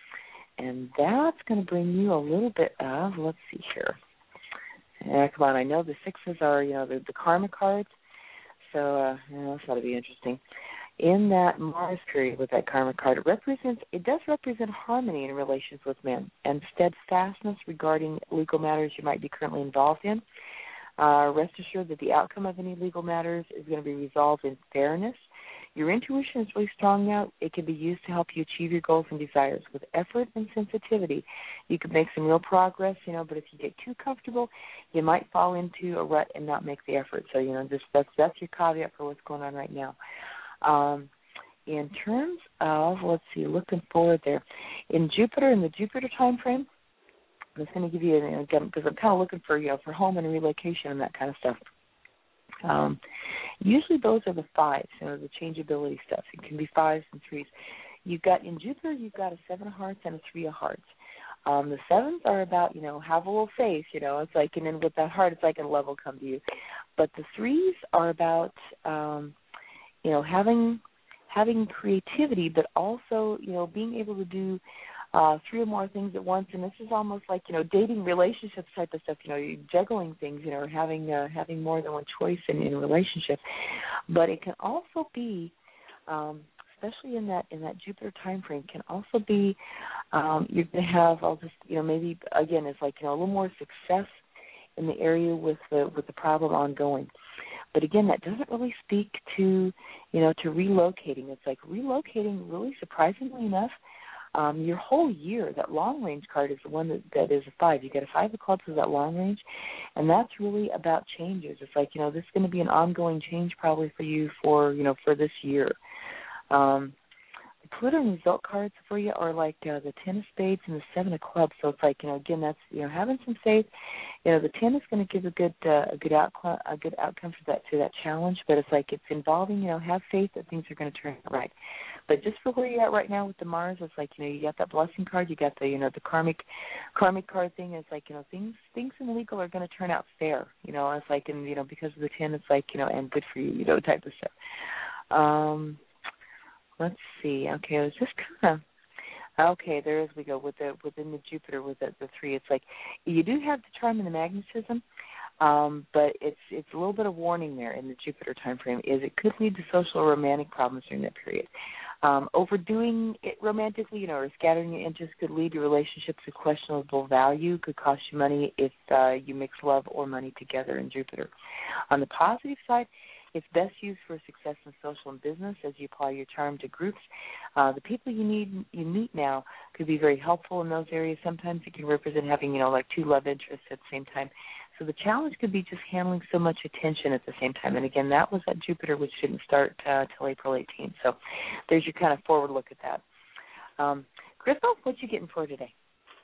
and that's going to bring you a little bit of, let's see here. Yeah, come on, I know the sixes are, you know, the, the karma cards, so uh, yeah, that's got to be interesting. In that Mars period with that karma card, it represents, it does represent harmony in relations with men and steadfastness regarding legal matters you might be currently involved in. Uh, rest assured that the outcome of any legal matters is going to be resolved in fairness. Your intuition is really strong now. It can be used to help you achieve your goals and desires. With effort and sensitivity, you can make some real progress, you know, but if you get too comfortable, you might fall into a rut and not make the effort. So, you know, just that's, that's your caveat for what's going on right now. Um, in terms of, let's see, looking forward there, in Jupiter, in the Jupiter time frame, I'm just going to give you, again, because I'm kind of looking for, you know, for home and relocation and that kind of stuff. Um, usually those are the fives, you know, the changeability stuff. It can be fives and threes. You've got, in Jupiter, you've got a seven of hearts and a three of hearts. Um, the sevens are about, you know, have a little faith, you know, it's like, and then with that heart, it's like a level come to you. But the threes are about, um, you know, having having creativity, but also, you know, being able to do Uh, three or more things at once, and this is almost like, you know, dating, relationships type of stuff. You know, you're juggling things, you know, having uh, having more than one choice in, in a relationship. But it can also be, um, especially in that in that Jupiter time frame, can also be um, you're going to have, I'll just, you know, maybe again, it's like, you know, a little more success in the area with the with the problem ongoing. But again, that doesn't really speak to, you know, to relocating. It's like relocating, really surprisingly enough. Um, your whole year, that long-range card is the one that, that is a five. You get a five of clubs as that long range, and that's really about changes. It's like, you know, this is going to be an ongoing change probably for you for, you know, for this year. Um, the Pluto and result cards for you are like uh, the ten of spades and the seven of clubs. So it's like, you know, again, that's, you know, having some faith. You know, the ten is going to give a good uh, a good outcome a good outcome for that to that challenge, but it's like it's involving, you know, have faith that things are going to turn out right. But just for where you're at right now with the Mars, it's like, you know, you got that blessing card, you got the, you know, the karmic karmic card thing. It's like, you know, things things in legal are going to turn out fair. You know, it's like, and, you know, because of the ten, it's like, you know, and good for you, you know, type of stuff. Um, let's see. Okay, I was just kind of, okay, there as we go with the, within the Jupiter with the, the three. It's like, you do have the charm and the magnetism, um, but it's it's a little bit of warning there in the Jupiter time frame is it could lead to social or romantic problems during that period. Um, overdoing it romantically, you know, or scattering your interests could lead to relationships of questionable value, could cost you money if uh, you mix love or money together in Jupiter. On the positive side, it's best used for success in social and business as you apply your charm to groups. Uh, the people you need you meet now could be very helpful in those areas. Sometimes it can represent having, you know, like two love interests at the same time. So the challenge could be just handling so much attention at the same time. And, again, that was at Jupiter, which didn't start uh, till April eighteenth. So there's your kind of forward look at that. Um, Crystal, what you getting for today?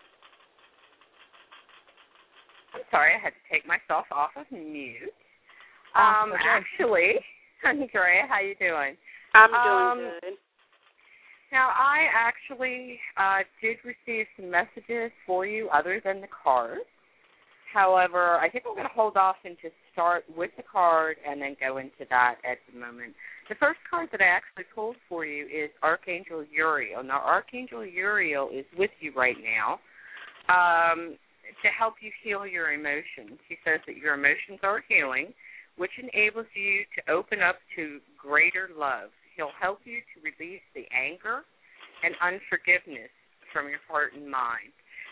I'm sorry, I had to take myself off of mute. Oh, um, okay. Actually, Andrea, how you doing? I'm um, doing good. Now, I actually uh, did receive some messages for you other than the cards. However, I think I'm going to hold off and just start with the card and then go into that at the moment. The first card that I actually pulled for you is Archangel Uriel. Now, Archangel Uriel is with you right now um, to help you heal your emotions. He says that your emotions are healing, which enables you to open up to greater love. He'll help you to release the anger and unforgiveness from your heart and mind.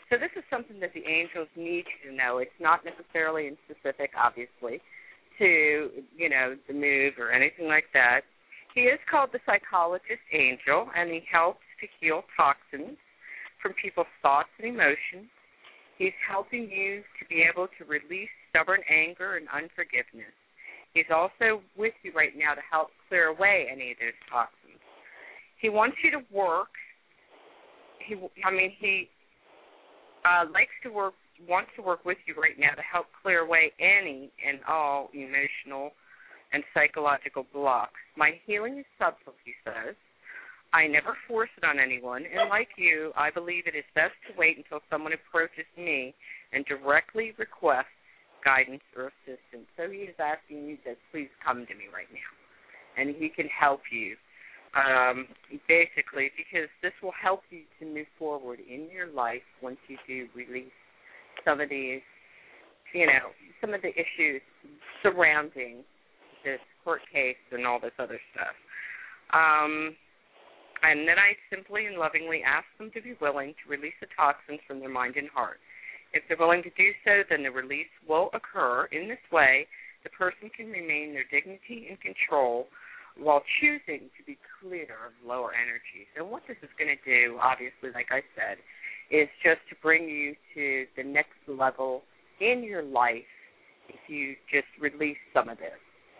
So this is something that the angels need you to know. It's not necessarily in specific, obviously, to, you know, the move or anything like that. He is called the psychologist angel, and he helps to heal toxins from people's thoughts and emotions. He's helping you to be able to release stubborn anger and unforgiveness. He's also with you right now to help clear away any of those toxins. He wants you to work. He, I mean, he uh, likes to work, wants to work with you right now to help clear away any and all emotional and psychological blocks. My healing is subtle, he says. I never force it on anyone, and like you, I believe it is best to wait until someone approaches me and directly requests guidance or assistance. So he is asking you to please come to me right now, and he can help you, um, basically, because this will help you to move forward in your life once you do release some of these, you know, some of the issues surrounding this court case and all this other stuff. Um... And then I simply and lovingly ask them to be willing to release the toxins from their mind and heart. If they're willing to do so, then the release will occur. In this way, the person can remain their dignity and control while choosing to be clear of lower energies. And what this is going to do, obviously, like I said, is just to bring you to the next level in your life if you just release some of this.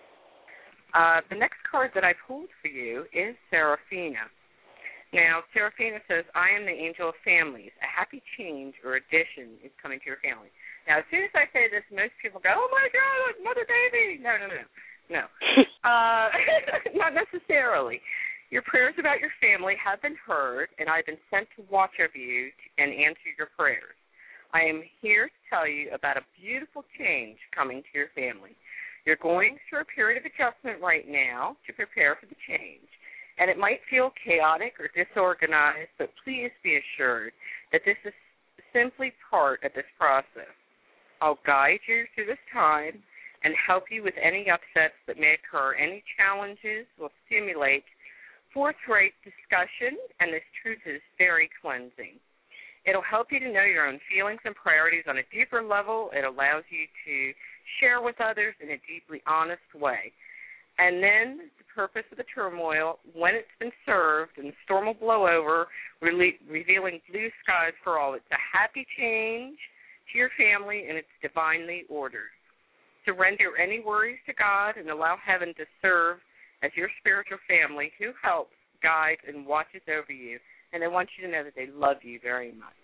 Uh, the next card that I pulled for you is Seraphina. Now, Seraphina says, I am the angel of families. A happy change or addition is coming to your family. Now, as soon as I say this, most people go, oh, my God, mother baby. No, no, no, no. uh, not necessarily. Your prayers about your family have been heard, and I've been sent to watch over you and answer your prayers. I am here to tell you about a beautiful change coming to your family. You're going through a period of adjustment right now to prepare for the change. And it might feel chaotic or disorganized, but please be assured that this is simply part of this process. I'll guide you through this time and help you with any upsets that may occur. Any challenges will stimulate forthright discussion, and this truth is very cleansing. It'll help you to know your own feelings and priorities on a deeper level. It allows you to share with others in a deeply honest way. And then the purpose of the turmoil, when it's been served and the storm will blow over, re- revealing blue skies for all. It's a happy change to your family, and it's divinely ordered. Surrender any worries to God and allow heaven to serve as your spiritual family who helps, guides, and watches over you. And they want you to know that they love you very much.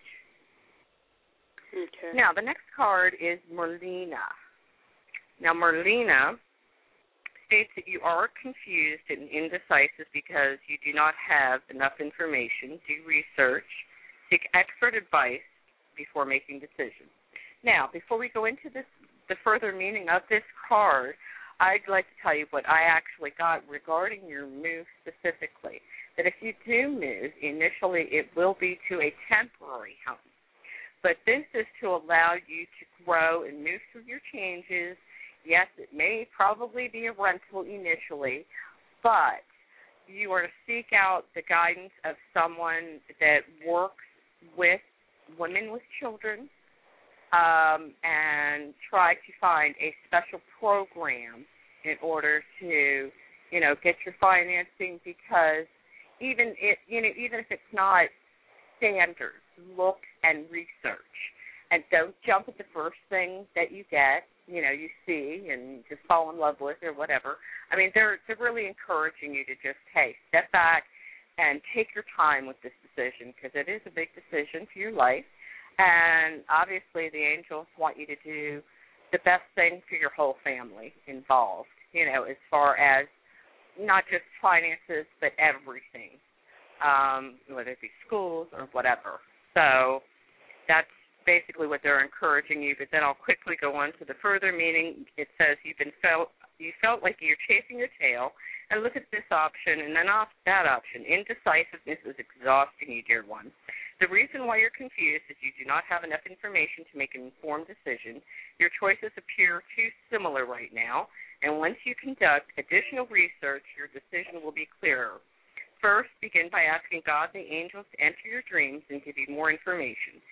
Okay. Now, the next card is Merlina. Now, Merlina states that you are confused and indecisive because you do not have enough information. Do research. Seek expert advice before making decisions. Now, before we go into this, the further meaning of this card, I'd like to tell you what I actually got regarding your move specifically. That if you do move, initially it will be to a temporary home. But this is to allow you to grow and move through your changes. Yes, it may probably be a rental initially, but you are to seek out the guidance of someone that works with women with children, um, and try to find a special program in order to, you know, get your financing, because even it, you know, even if it's not standard, look and research, and don't jump at the first thing that you get, you know, you see and just fall in love with or whatever. I mean, they're they're really encouraging you to just, hey, step back and take your time with this decision, because it is a big decision for your life. And obviously the angels want you to do the best thing for your whole family involved, you know, as far as not just finances, but everything, um, whether it be schools or whatever. So that's basically what they're encouraging you. But then I'll quickly go on to the further meaning. It says you've been felt you felt like you're chasing your tail, and look at this option and then off that option. Indecisiveness is exhausting you, dear one. The reason why you're confused is you do not have enough information to make an informed decision. Your choices appear too similar right now, and once you conduct additional research, your decision will be clearer. First, begin by asking God and the angels to enter your dreams and give you more information.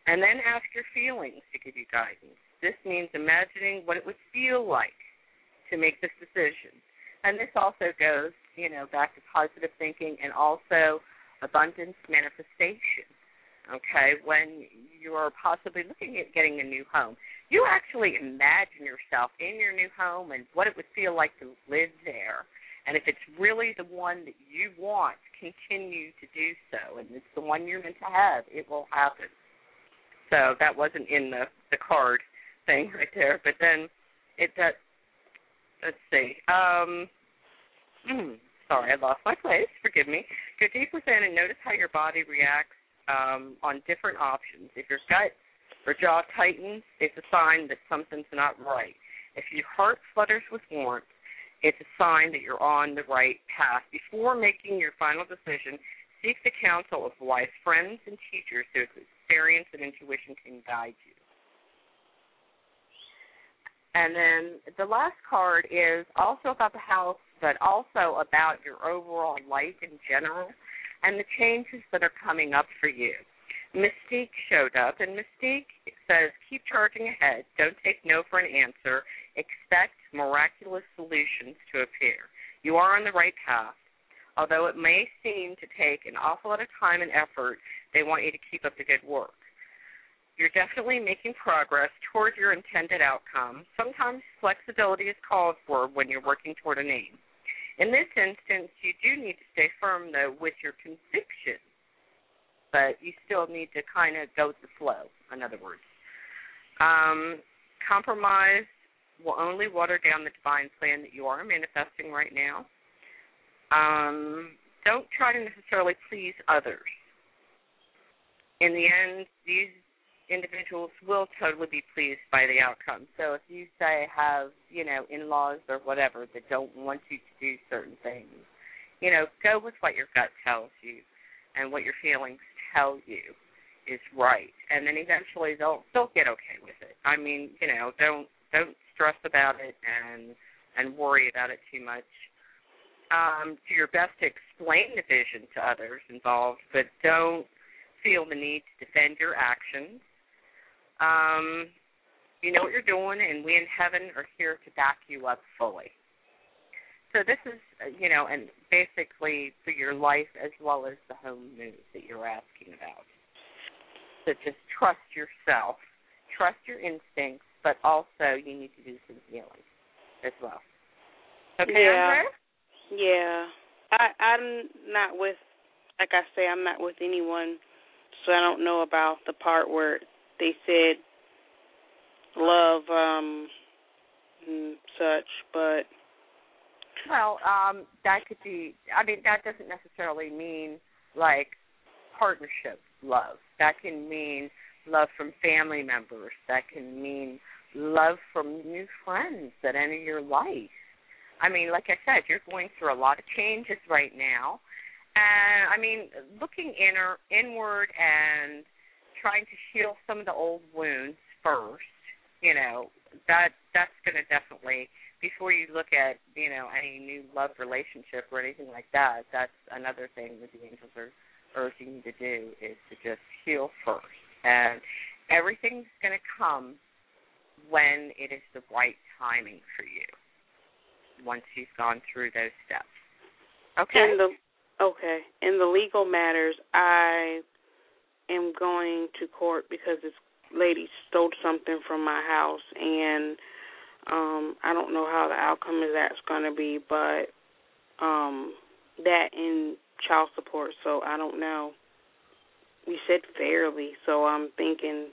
And then ask your feelings to give you guidance. This means imagining what it would feel like to make this decision. And this also goes, you know, back to positive thinking and also abundance manifestation. Okay, when you're possibly looking at getting a new home, you actually imagine yourself in your new home and what it would feel like to live there. And if it's really the one that you want, continue to do so. And it's the one you're meant to have. It will happen. So that wasn't in the, the card thing right there. But then it does. Let's see. Um, mm, sorry, I lost my place. Forgive me. Go deep within and notice how your body reacts um, on different options. If your gut or jaw tightens, it's a sign that something's not right. If your heart flutters with warmth, it's a sign that you're on the right path. Before making your final decision, seek the counsel of wise friends and teachers whose experience and intuition can guide you. And then the last card is also about the house, but also about your overall life in general and the changes that are coming up for you. Mystique showed up, and Mystique says, keep charging ahead. Don't take no for an answer. Expect miraculous solutions to appear. You are on the right path. Although it may seem to take an awful lot of time and effort, they want you to keep up the good work. You're definitely making progress toward your intended outcome. Sometimes flexibility is called for when you're working toward a name. In this instance, you do need to stay firm, though, with your conviction, but you still need to kind of go with the flow, in other words. Um, compromise will only water down the divine plan that you are manifesting right now. Um, don't try to necessarily please others. In the end, these individuals will totally be pleased by the outcome. So if you, say, have, you know, in-laws or whatever that don't want you to do certain things, you know, go with what your gut tells you and what your feelings tell you is right. And then eventually they'll they'll get okay with it. I mean, you know, don't don't stress about it and and worry about it too much. Um, do your best to explain the vision to others involved, but don't feel the need to defend your actions. Um, you know what you're doing, and we in heaven are here to back you up fully. So this is, you know, and basically for your life as well as the home move that you're asking about. So just trust yourself, trust your instincts, but also you need to do some healing as well. Okay, yeah. Andre? Yeah. I, I'm not with, like I say, I'm not with anyone, so I don't know about the part where they said love um, and such, but... Well, um, that could be, I mean, that doesn't necessarily mean, like, partnership love. That can mean love from family members. That can mean love from new friends that enter your life. I mean, like I said, you're going through a lot of changes right now. And, I mean, looking inner, inward and trying to heal some of the old wounds first, you know, that that's going to definitely, before you look at, you know, any new love relationship or anything like that, that's another thing that the angels are urging you to do is to just heal first. And everything's going to come when it is the right timing for you, once you've gone through those steps. Okay? In the, okay. In the legal matters, I am going to court because this lady stole something from my house, and um, I don't know how the outcome of that's going to be, but um, that and child support, so I don't know. We said fairly, so I'm thinking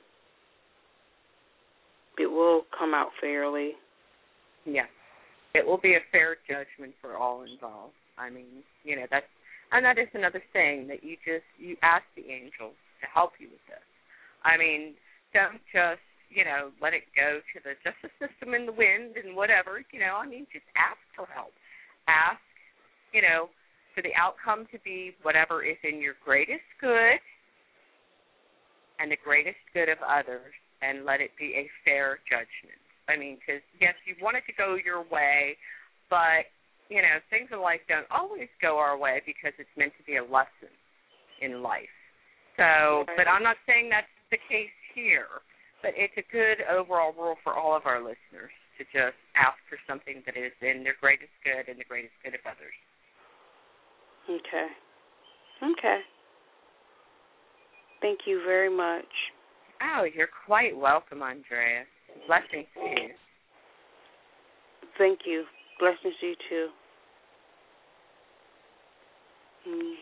it will come out fairly. Yeah. It will be a fair judgment for all involved. I mean, you know, that's, and that is another thing that you just, you ask the angels to help you with this. I mean, don't just, you know, let it go to the justice system in the wind and whatever, you know, I mean, just ask for help. Ask, you know, for the outcome to be whatever is in your greatest good and the greatest good of others, and let it be a fair judgment. I mean, because, yes, you want it to go your way, but, you know, things in life don't always go our way because it's meant to be a lesson in life. So, but I'm not saying that's the case here, but it's a good overall rule for all of our listeners to just ask for something that is in their greatest good and the greatest good of others. Okay. Okay. Thank you very much. Oh, you're quite welcome, Andrea. Blessings to you. Thank you. Blessings to you, too. Mm.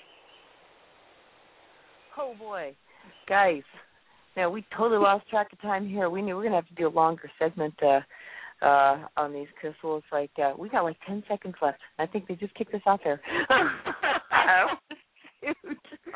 Oh, boy. Guys, now we totally lost track of time here. We knew we were going to have to do a longer segment uh, uh, on these, Crystal. It's like uh, we got like ten seconds left. I think they just kicked us out there. Uh-oh. Shoot.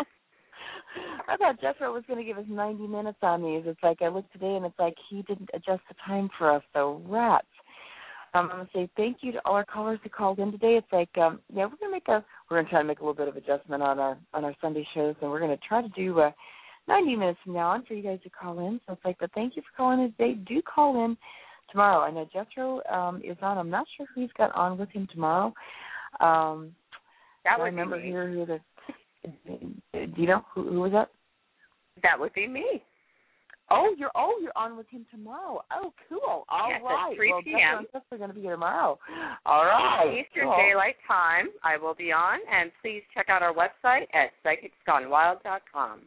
I thought Jethro was going to give us ninety minutes on these. It's like I looked today, and it's like he didn't adjust the time for us, so rats. Um, I'm going to say thank you to all our callers who called in today. It's like, um, yeah, we're going to make a, we're going to try to make a little bit of adjustment on our on our Sunday shows, and we're going to try to do uh, ninety minutes from now on for you guys to call in. So it's like, but thank you for calling in today. Do call in tomorrow. I know Jethro um, is on. I'm not sure who he's got on with him tomorrow. Um, that I would remember be me. here who the. Do you know who, who was that? That would be me. Oh, you're oh you're on with him tomorrow. Oh, cool. All yes, right. at three well, p.m. Jethro and going to be here tomorrow. All right. Eastern cool. Daylight Time. I will be on, and please check out our website at psychics gone wild dot com.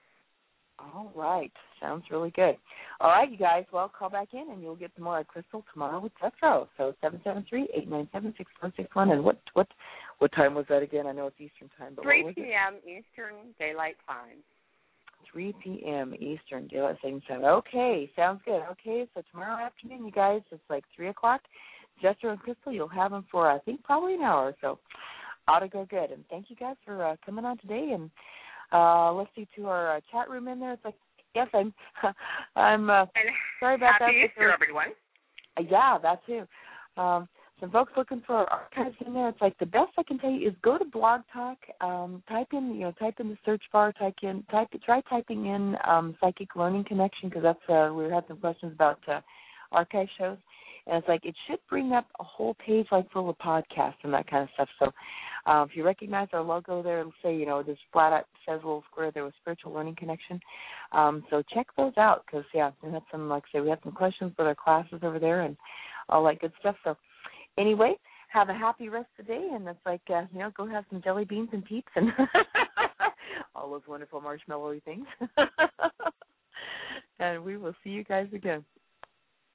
All right. Sounds really good. All right, you guys. Well, call back in, and you'll get some more at Crystal tomorrow with Jethro. So seven seven three, eight nine seven, six four six one. And what what what time was that again? I know it's Eastern time, but three what was it? three p.m. Eastern Daylight Time. three p.m. Eastern Daylight Saving Time. Okay, sounds good. Okay, so tomorrow afternoon, you guys, it's like three o'clock. Jethro and Crystal, you'll have them for, I think, probably an hour or so. Ought to go good. And thank you guys for uh, coming on today. And uh, let's see, to our uh, chat room in there. It's like, yes, I'm, I'm uh, sorry about happy that. Easter, everyone. Uh, yeah, that too. Um, some folks looking for archives in there. It's like the best I can tell you is go to Blog Talk, um, type in, you know, type in the search bar, type in, type, try typing in um, Psychic Learning Connection, because that's uh, we had some questions about uh, archive shows, and it's like it should bring up a whole page like full of podcasts and that kind of stuff. So uh, if you recognize our logo there, it'll say, you know, this flat out says a little square there with Spiritual Learning Connection. Um, so check those out, because yeah, we had some, like I say, we had some questions with our classes over there and all that good stuff. So. Anyway, have a happy rest of the day, and it's like, uh, you know, go have some jelly beans and peeps and all those wonderful marshmallowy things. And we will see you guys again.